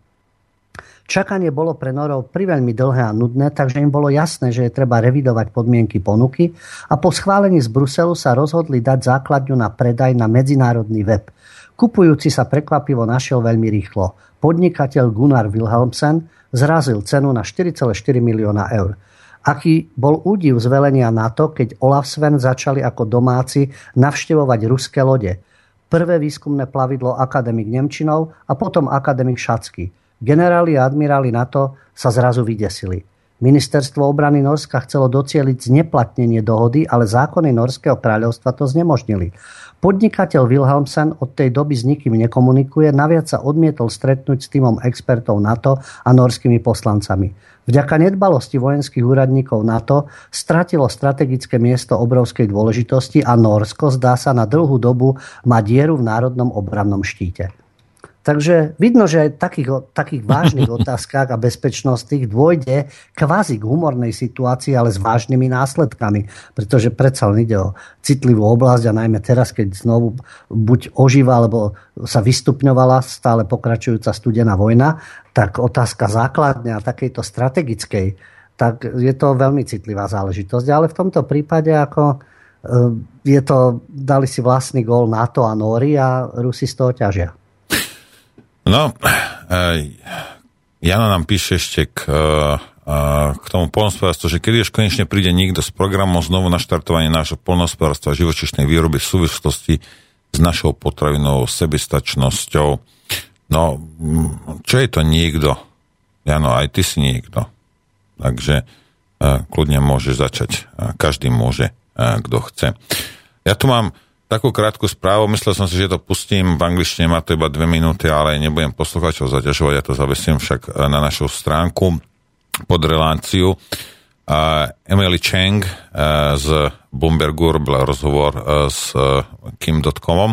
Čakanie bolo pre Norov priveľmi dlhé a nudné, takže im bolo jasné, že je treba revidovať podmienky ponuky a po schválení z Bruselu sa rozhodli dať základňu na predaj na medzinárodný web. Kupujúci sa prekvapivo našiel veľmi rýchlo. Podnikateľ Gunnar Wilhelmsen zrazil cenu na štyri celé štyri milióna eur. Aký bol údiv z velenia NATO, keď Olavsvern začali ako domáci navštevovať ruské lode. Prvé výskumné plavidlo akademik Nemčinov a potom akademik Šacký. Generáli a admiráli NATO sa zrazu vydesili. Ministerstvo obrany Norska chcelo docieliť zneplatnenie dohody, ale zákony Norského kráľovstva to znemožnili. Podnikateľ Wilhelmsen od tej doby s nikým nekomunikuje, naviac sa odmietol stretnúť s týmom expertov NATO a norskými poslancami. Vďaka nedbalosti vojenských úradníkov NATO stratilo strategické miesto obrovskej dôležitosti a Norsko zdá sa na dlhú dobu má dieru v národnom obrannom štíte. Takže vidno, že aj v takých, takých vážnych otázkach a bezpečnostných dôjde kvázi k humornej situácii, ale s vážnymi následkami. Pretože predsa len ide o citlivú oblasť a najmä teraz, keď znovu buď ožíva, alebo sa vystupňovala stále pokračujúca studená vojna, tak otázka základne a takejto strategickej, tak je to veľmi citlivá záležitosť. Ale v tomto prípade ako je to, dali si vlastný gól NATO a Nóri a Rusi z toho ťažia. No, Jana nám píše ešte k, k tomu poľnohospodárstvu, že keď už konečne príde niekto s programom znovu na štartovanie nášho poľnohospodárstva a živočíšnej výroby v súvislosti s našou potravinovou sebestačnosťou. No, čo je to niekto? Jano, aj ty si niekto. Takže kľudne môžeš začať. Každý môže, kto chce. Ja tu mám takú krátku správu, myslel som si, že to pustím v angličtine, má to iba dve minúty, ale nebudem poslucháčov zaťažovať, ja to zavesím však na našu stránku pod reláciu. Uh, Emily Chang uh, z Bloombergu robil rozhovor uh, s uh, kim bodka comom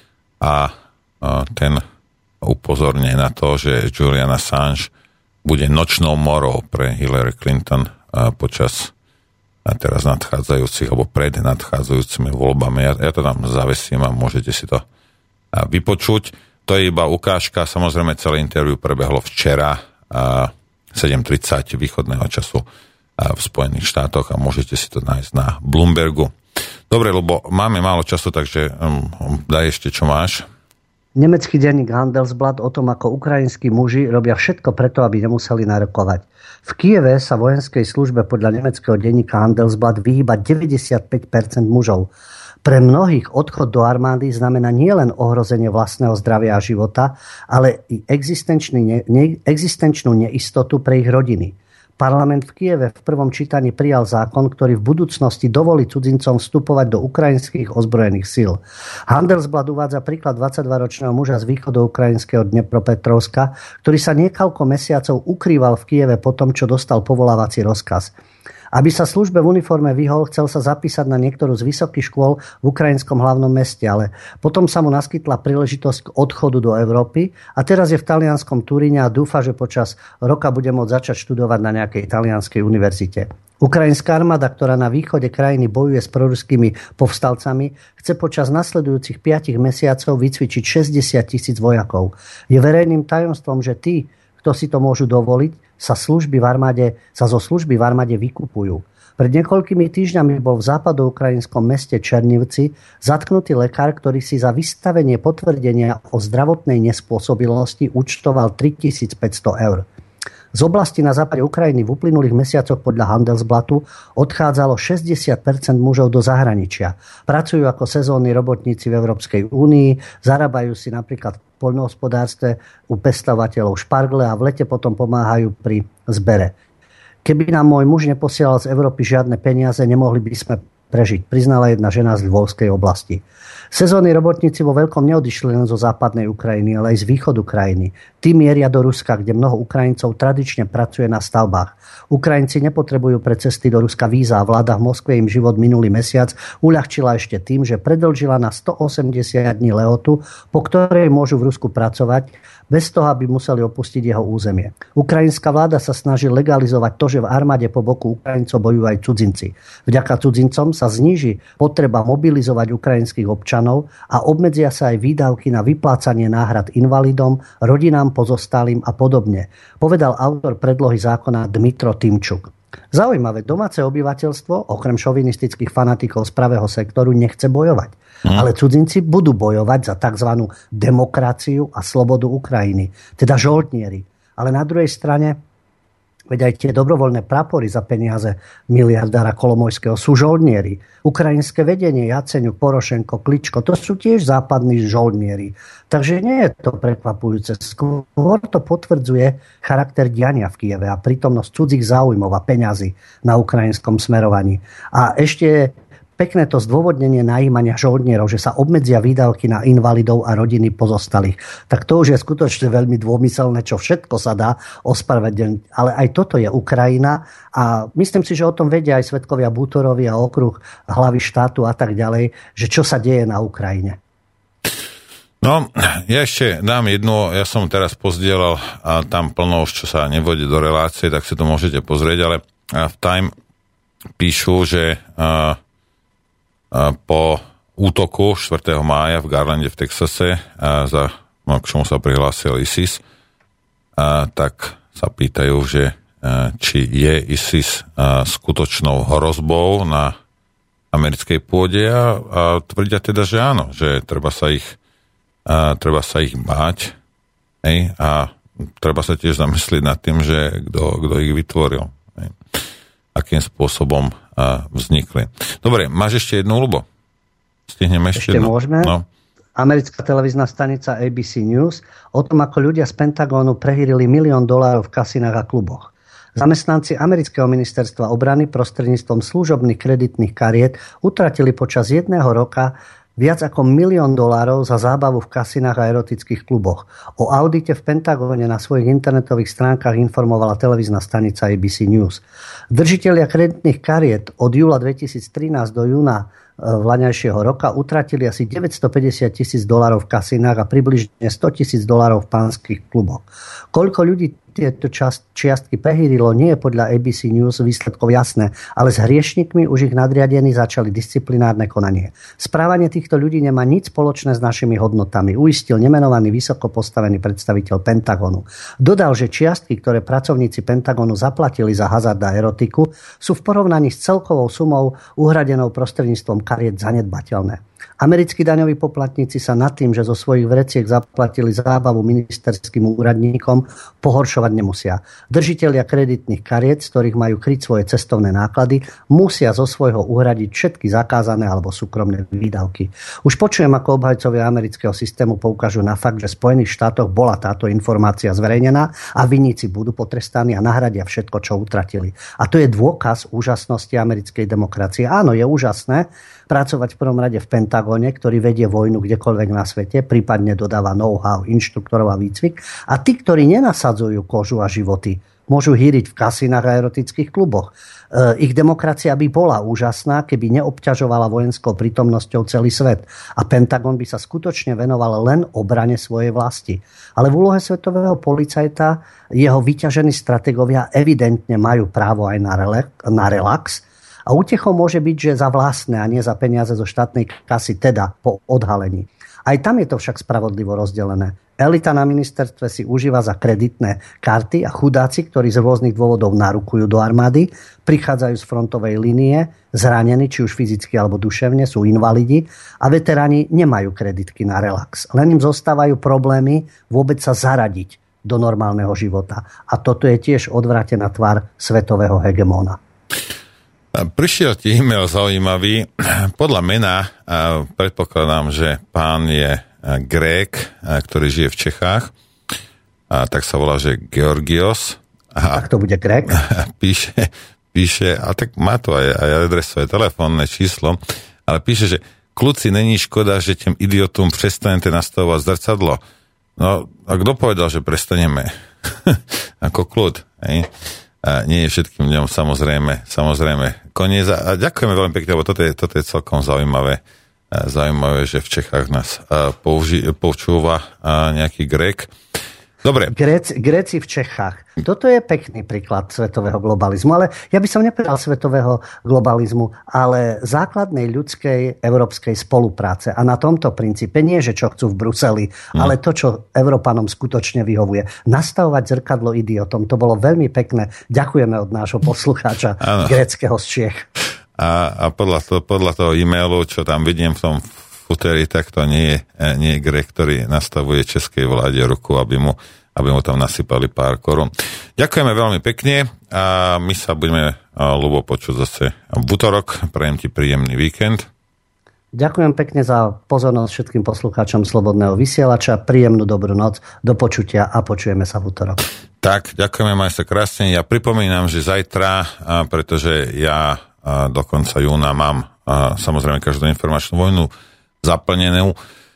a uh, ten upozorňuje na to, že Julian Assange bude nočnou morou pre Hillary Clinton uh, počas a teraz nadchádzajúcich, alebo pred nadchádzajúcimi voľbami. Ja, ja to tam zavesím a môžete si to vypočuť. To je iba ukážka. Samozrejme, celé interview prebehlo včera sedem tridsať východného času v Spojených štátoch a môžete si to nájsť na Bloombergu. Dobre, lebo máme málo času, takže um, daj ešte, čo máš. Nemecký denník Handelsblatt o tom, ako ukrajinskí muži robia všetko preto, aby nemuseli narokovať. V Kieve sa vojenskej službe podľa nemeckého denníka Handelsblatt vyhýba deväťdesiatpäť percent mužov. Pre mnohých odchod do armády znamená nielen ohrozenie vlastného zdravia a života, ale i ne, ne, existenčnú neistotu pre ich rodiny. Parlament v Kieve v prvom čítaní prijal zákon, ktorý v budúcnosti dovolí cudzincom vstupovať do ukrajinských ozbrojených síl. Handelsblatt uvádza príklad dvadsaťdvaročného muža z východoukrajinského Dnepropetrovska, ktorý sa niekoľko mesiacov ukrýval v Kieve po tom, čo dostal povolávací rozkaz. Aby sa službe v uniforme vyhol, chcel sa zapísať na niektorú z vysokých škôl v ukrajinskom hlavnom meste, ale potom sa mu naskytla príležitosť k odchodu do Európy a teraz je v talianskom Turíne a dúfa, že počas roka bude môcť začať študovať na nejakej talianskej univerzite. Ukrajinská armáda, ktorá na východe krajiny bojuje s proruskými povstalcami, chce počas nasledujúcich piatich mesiacov vycvičiť šesťdesiat tisíc vojakov. Je verejným tajomstvom, že tí, kto si to môžu dovoliť, sa, služby v armáde, sa zo služby v armáde vykupujú. Pred niekoľkými týždňami bol v západoukrajinskom meste Černivci zatknutý lekár, ktorý si za vystavenie potvrdenia o zdravotnej nespôsobilosti účtoval tritisícpäťsto eur. Z oblasti na západe Ukrajiny v uplynulých mesiacoch podľa Handelsblattu odchádzalo šesťdesiat percent mužov do zahraničia. Pracujú ako sezónni robotníci v Európskej únii, zarábajú si napríklad v poľnohospodárstve u pestovateľov špargle a v lete potom pomáhajú pri zbere. Keby nám môj muž neposielal z Európy žiadne peniaze, nemohli by sme prežiť, priznala jedna žena z Lvovskej oblasti. Sezónni robotníci vo veľkom neodišli len zo západnej Ukrajiny, ale aj z východu krajiny. Tí mieria do Ruska, kde mnoho Ukrajincov tradične pracuje na stavbách. Ukrajinci nepotrebujú pre cesty do Ruska víza a vláda v Moskve im život minulý mesiac uľahčila ešte tým, že predĺžila na stoosemdesiat dní lehotu, po ktorej môžu v Rusku pracovať, bez toho, aby museli opustiť jeho územie. Ukrajinská vláda sa snaží legalizovať to, že v armáde po boku Ukrajincov bojujú aj cudzinci. Vďaka cudzincom sa zníži potreba mobilizovať ukrajinských občanov a obmedzia sa aj výdavky na vyplácanie náhrad invalidom, rodinám pozostalým a podobne, povedal autor predlohy zákona Dmitro Tymčuk. Zaujímavé, domáce obyvateľstvo, okrem šovinistických fanatikov z pravého sektoru, nechce bojovať. Hmm. Ale cudzinci budú bojovať za tzv. Demokraciu a slobodu Ukrajiny, teda žoldnieri. Ale na druhej strane Veď aj tie dobrovoľné prapory za peniaze miliardára Kolomojského sú žoldnieri. Ukrajinské vedenie, Jaceňuk, Porošenko, Kličko, to sú tiež západní žoldnieri. Takže nie je to prekvapujúce. Skôr to potvrdzuje charakter diania v Kieve a prítomnosť cudzích záujmov a peňazí na ukrajinskom smerovaní. A ešte pekné to zdôvodnenie najímania žoldnierov, že sa obmedzia výdavky na invalidov a rodiny pozostalých. Tak to už je skutočne veľmi dômyselné, čo všetko sa dá ospravedlniť. Ale aj toto je Ukrajina a myslím si, že o tom vedia aj svedkovia Bútorovi a okruh hlavy štátu a tak ďalej, že čo sa deje na Ukrajine. No, ja ešte dám jednu, ja som teraz pozdielal a tam plno už, čo sa nevodí do relácie, tak si to môžete pozrieť, ale v Time píšu, že po útoku štvrtého mája v Garlande v Texase, za, no, k čomu sa prihlásil ISIS, a, tak sa pýtajú, že a, či je ISIS a, skutočnou hrozbou na americkej pôde a, a tvrdia teda, že áno, že treba sa ich, a, treba sa ich báť, hej, a treba sa tiež zamyslieť nad tým, že kto, kto ich vytvoril, hej, akým spôsobom vznikli. Dobre, máš ešte jednu, Ľubo? Stihneme ešte, ešte jednu? Môžeme? No. Americká televízna stanica á bé cé News o tom, ako ľudia z Pentagónu prehýrili milión dolárov v kasinách a kluboch. Zamestnanci amerického ministerstva obrany prostredníctvom služobných kreditných kariet utratili počas jedného roka viac ako milión dolárov za zábavu v kasinách a erotických kluboch. O audite v Pentagóne na svojich internetových stránkach informovala televízna stanica á bé cé News. Držitelia kreditných kariet od júla dvetisíctrinásť do júna vlaňajšieho roka utratili asi deväťstopäťdesiat tisíc dolárov v kasinách a približne sto tisíc dolárov v pánskych kluboch. Koľko ľudí tieto čiastky prehýrilo, nie je podľa á bé cé News výsledkov jasné, ale s hriešnikmi už ich nadriadení začali disciplinárne konanie. Správanie týchto ľudí nemá nič spoločné s našimi hodnotami, uistil nemenovaný vysoko postavený predstaviteľ Pentagonu. Dodal, že čiastky, ktoré pracovníci Pentagonu zaplatili za hazard a erotiku, sú v porovnaní s celkovou sumou uhradenou prostredníctvom kariet zanedbateľné. Americkí daňoví poplatníci sa nad tým, že zo svojich vreciek zaplatili zábavu ministerským úradníkom, pohoršovať nemusia. Držitelia kreditných kariet, z ktorých majú kryť svoje cestovné náklady, musia zo svojho uhradiť všetky zakázané alebo súkromné výdavky. Už počujem, ako obhajcovia amerického systému poukážu na fakt, že v Spojených štátoch bola táto informácia zverejnená a vinníci budú potrestaní a nahradia všetko, čo utratili. A to je dôkaz úžasnosti americkej demokracie. Áno, je úžasné pracovať v prvom rade v Pentagóne, ktorý vedie vojnu kdekoľvek na svete, prípadne dodáva know-how, inštruktorov a výcvik. A tí, ktorí nenasadzujú kožu a životy, môžu hýriť v kasinách a erotických kluboch. E, ich demokracia by bola úžasná, keby neobťažovala vojenskou prítomnosťou celý svet. A Pentagon by sa skutočne venoval len obrane svojej vlasti. Ale v úlohe svetového policajta jeho vyťažení stratégovia evidentne majú právo aj na, rele- na relax. A útechou môže byť, že za vlastné a nie za peniaze zo štátnej kasy, teda po odhalení. Aj tam je to však spravodlivo rozdelené. Elita na ministerstve si užíva za kreditné karty a chudáci, ktorí z rôznych dôvodov narukujú do armády, prichádzajú z frontovej línie, zranení, či už fyzicky alebo duševne, sú invalidi a veteráni nemajú kreditky na relax. Len im zostávajú problémy vôbec sa zaradiť do normálneho života. A toto je tiež odvrátená tvár svetového hegemóna. Prišiel ti e-mail zaujímavý. Podľa mena predpokladám, že pán je Grék, ktorý žije v Čechách. A tak sa volá, že Georgios. A tak to bude Grék? Píše, píše, a tak má to aj, aj adresu, aj telefónne číslo, ale píše, že kľudci, není škoda, že tým idiotom prestanete nastavovať zrcadlo. No, a kto povedal, že prestaneme? Ako kľud, hej? A nie je všetkým dňom samozrejme, samozrejme koniec. A ďakujeme veľmi pekne, lebo toto je, toto je celkom zaujímavé. Zaujímavé, že v Čechách nás použi, počúva nejaký Grék. Dobre. Gréci, Gréci v Čechách. Toto je pekný príklad svetového globalizmu, ale ja by som nepovedal svetového globalizmu, ale základnej ľudskej európskej spolupráce. A na tomto princípe nie, že čo chcú v Bruseli, hmm. ale to, čo Európanom skutočne vyhovuje. Nastavovať zrkadlo idiotom. To bolo veľmi pekné. Ďakujeme od nášho poslucháča gréckeho z Čiech. A, a podľa, to, podľa toho e-mailu, čo tam vidím v tom futeri, tak to nie je, nie je Grék, ktorý nastavuje českej vláde ruku, aby mu, aby mu tam nasypali pár korún. Ďakujeme veľmi pekne a my sa budeme, Ľubo, počuť zase v utorok. Prajem ti príjemný víkend. Ďakujem pekne za pozornosť všetkým poslucháčom Slobodného vysielača. Príjemnú dobrú noc, do počutia a počujeme sa v utorok. Tak, ďakujeme, maj sa krásne. Ja pripomínam, že zajtra, pretože ja do konca júna mám samozrejme každú informačnú vojnu zaplnenú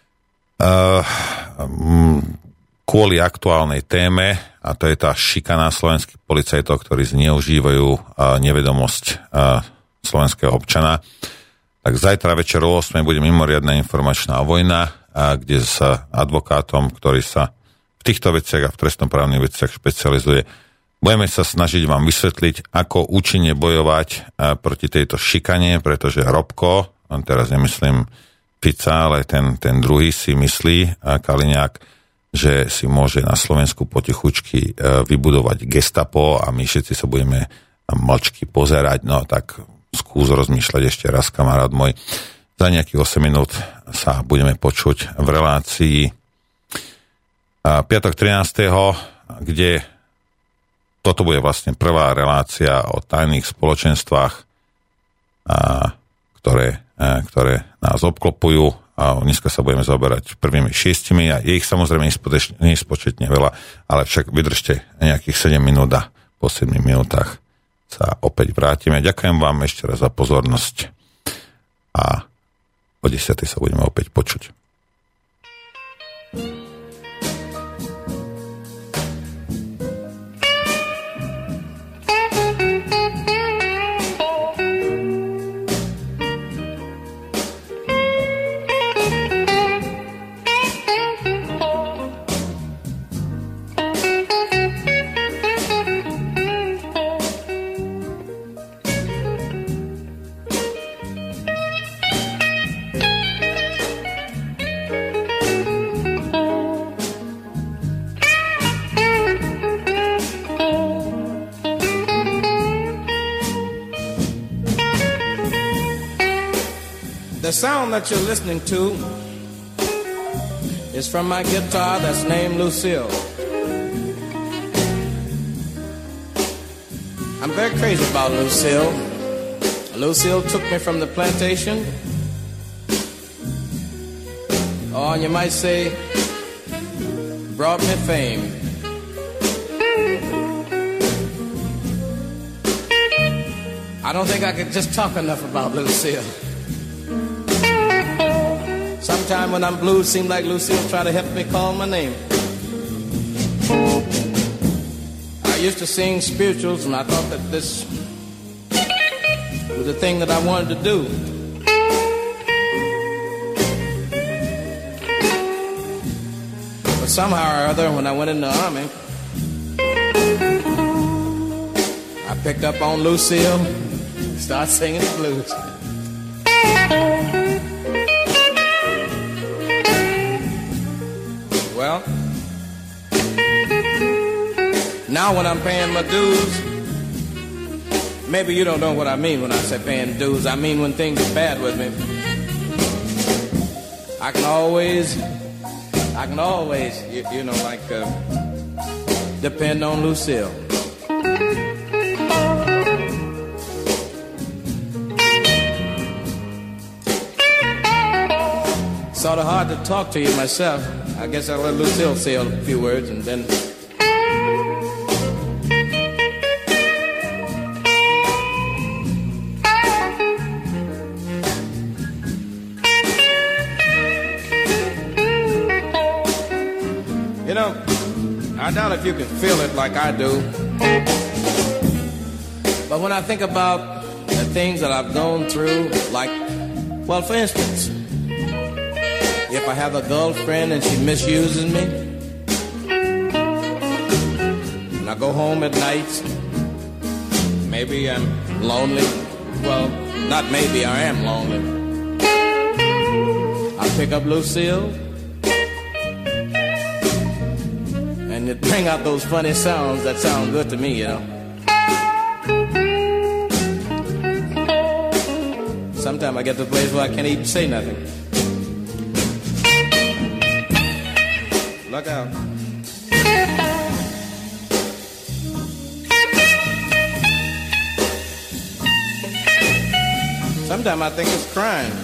kvôli aktuálnej téme, a to je tá šikana slovenských policajtov, ktorí zneužívajú nevedomosť slovenského občana. Tak zajtra večer o ôsmej bude mimoriadna informačná vojna, kde s advokátom, ktorý sa v týchto veciach a v trestnoprávnych veciach špecializuje, budeme sa snažiť vám vysvetliť, ako účinne bojovať proti tejto šikane, pretože Robko, on teraz nemyslím Fica, ale ten, ten druhý si myslí, Kaliňák, že si môže na Slovensku potichučky vybudovať gestapo a my všetci sa budeme mlčky pozerať. No tak skús rozmýšľať ešte raz, kamarát môj. Za nejakých osem minút sa budeme počuť v relácii piatok trinásteho kde toto bude vlastne prvá relácia o tajných spoločenstvách, ktoré, ktoré nás obklopujú. A dneska sa budeme zaoberať prvými šiestimi a je ich samozrejme nespočetne veľa, ale však vydržte nejakých sedem minút a po sedem minútach sa opäť vrátime. Ďakujem vám ešte raz za pozornosť a o desiatej sa budeme opäť počuť. The sound that you're listening to is from my guitar that's named Lucille. I'm very crazy about Lucille. Lucille took me from the plantation. Oh, and you might say, brought me fame. I don't think I could just talk enough about Lucille. Sometime when I'm blue, it seems like Lucille try to help me call my name. I used to sing spirituals, and I thought that this was the thing that I wanted to do. But somehow or other, when I went in the army, I picked up on Lucille, started singing the blues. Well, now when I'm paying my dues, maybe you don't know what I mean when I say paying dues. I mean when things are bad with me, I can always, I can always, you, you know, like uh, depend on Lucille. Sort of hard to talk to you myself. I guess I'll let Lucille say a few words and then... You know, I doubt if you can feel it like I do. But when I think about the things that I've gone through, like, well, for instance... If I have a girlfriend and she misuses me, and I go home at night, maybe I'm lonely. Well, not maybe, I am lonely. I pick up Lucille, and it bring out those funny sounds that sound good to me, you know. Sometimes I get to a place where I can't even say nothing. Look out. sometimes I think it's crime.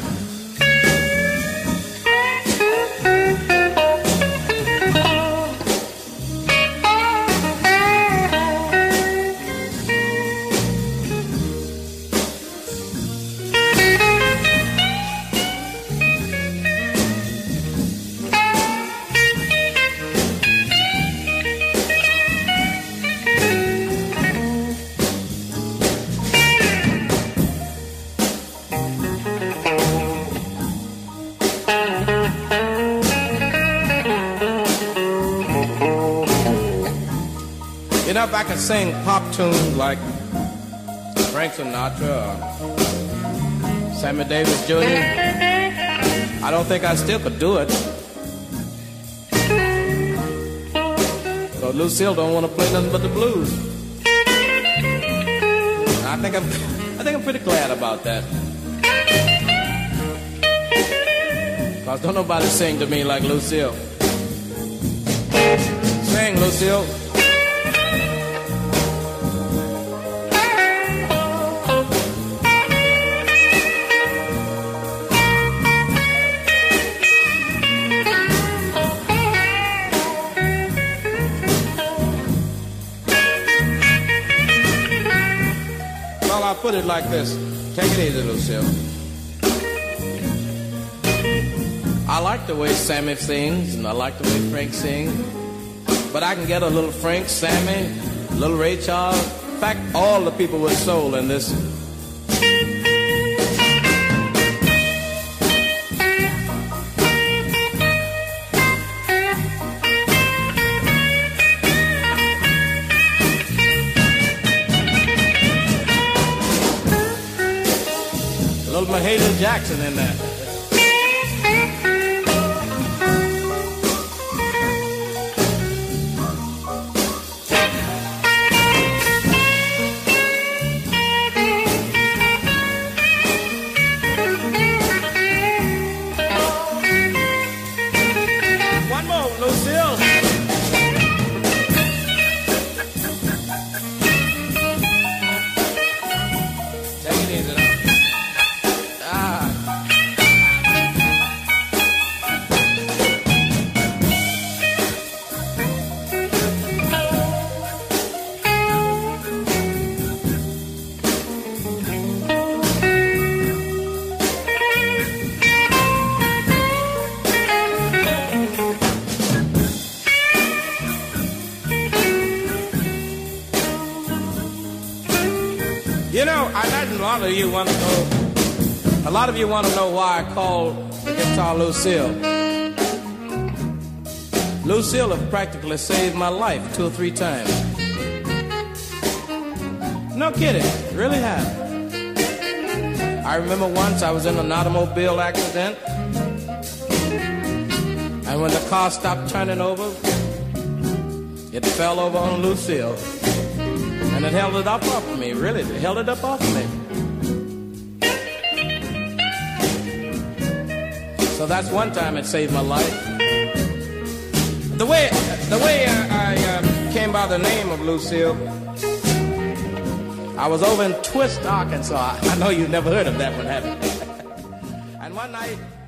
If I could sing pop tunes like Frank Sinatra or Sammy Davis Junior, I don't think I still could do it. So Lucille don't want to play nothing but the blues. I think I'm, I think I'm pretty glad about that. Cause don't nobody sing to me like Lucille. Sing, Lucille. Put it like this. Take it easy, Lucille. I like the way Sammy sings, and I like the way Frank sings. But I can get a little Frank, Sammy, a little Ray Charles. In fact, all the people with soul in this. Mahalia Jackson in there. One more, Lucille. Take it easy now. You know, I imagine a lot of you want to know. A lot of you want to know why I call the guitar Lucille. Lucille have practically saved my life two or three times. No kidding, really have. I remember once I was in an automobile accident, and when the car stopped turning over, it fell over on Lucille. And it held it up off of me, really, it held it up off of me. So that's one time it saved my life. The way, the way I, I uh, came by the name of Lucille, I was over in Twist, Arkansas. I know you've never heard of that one, have you? And one night,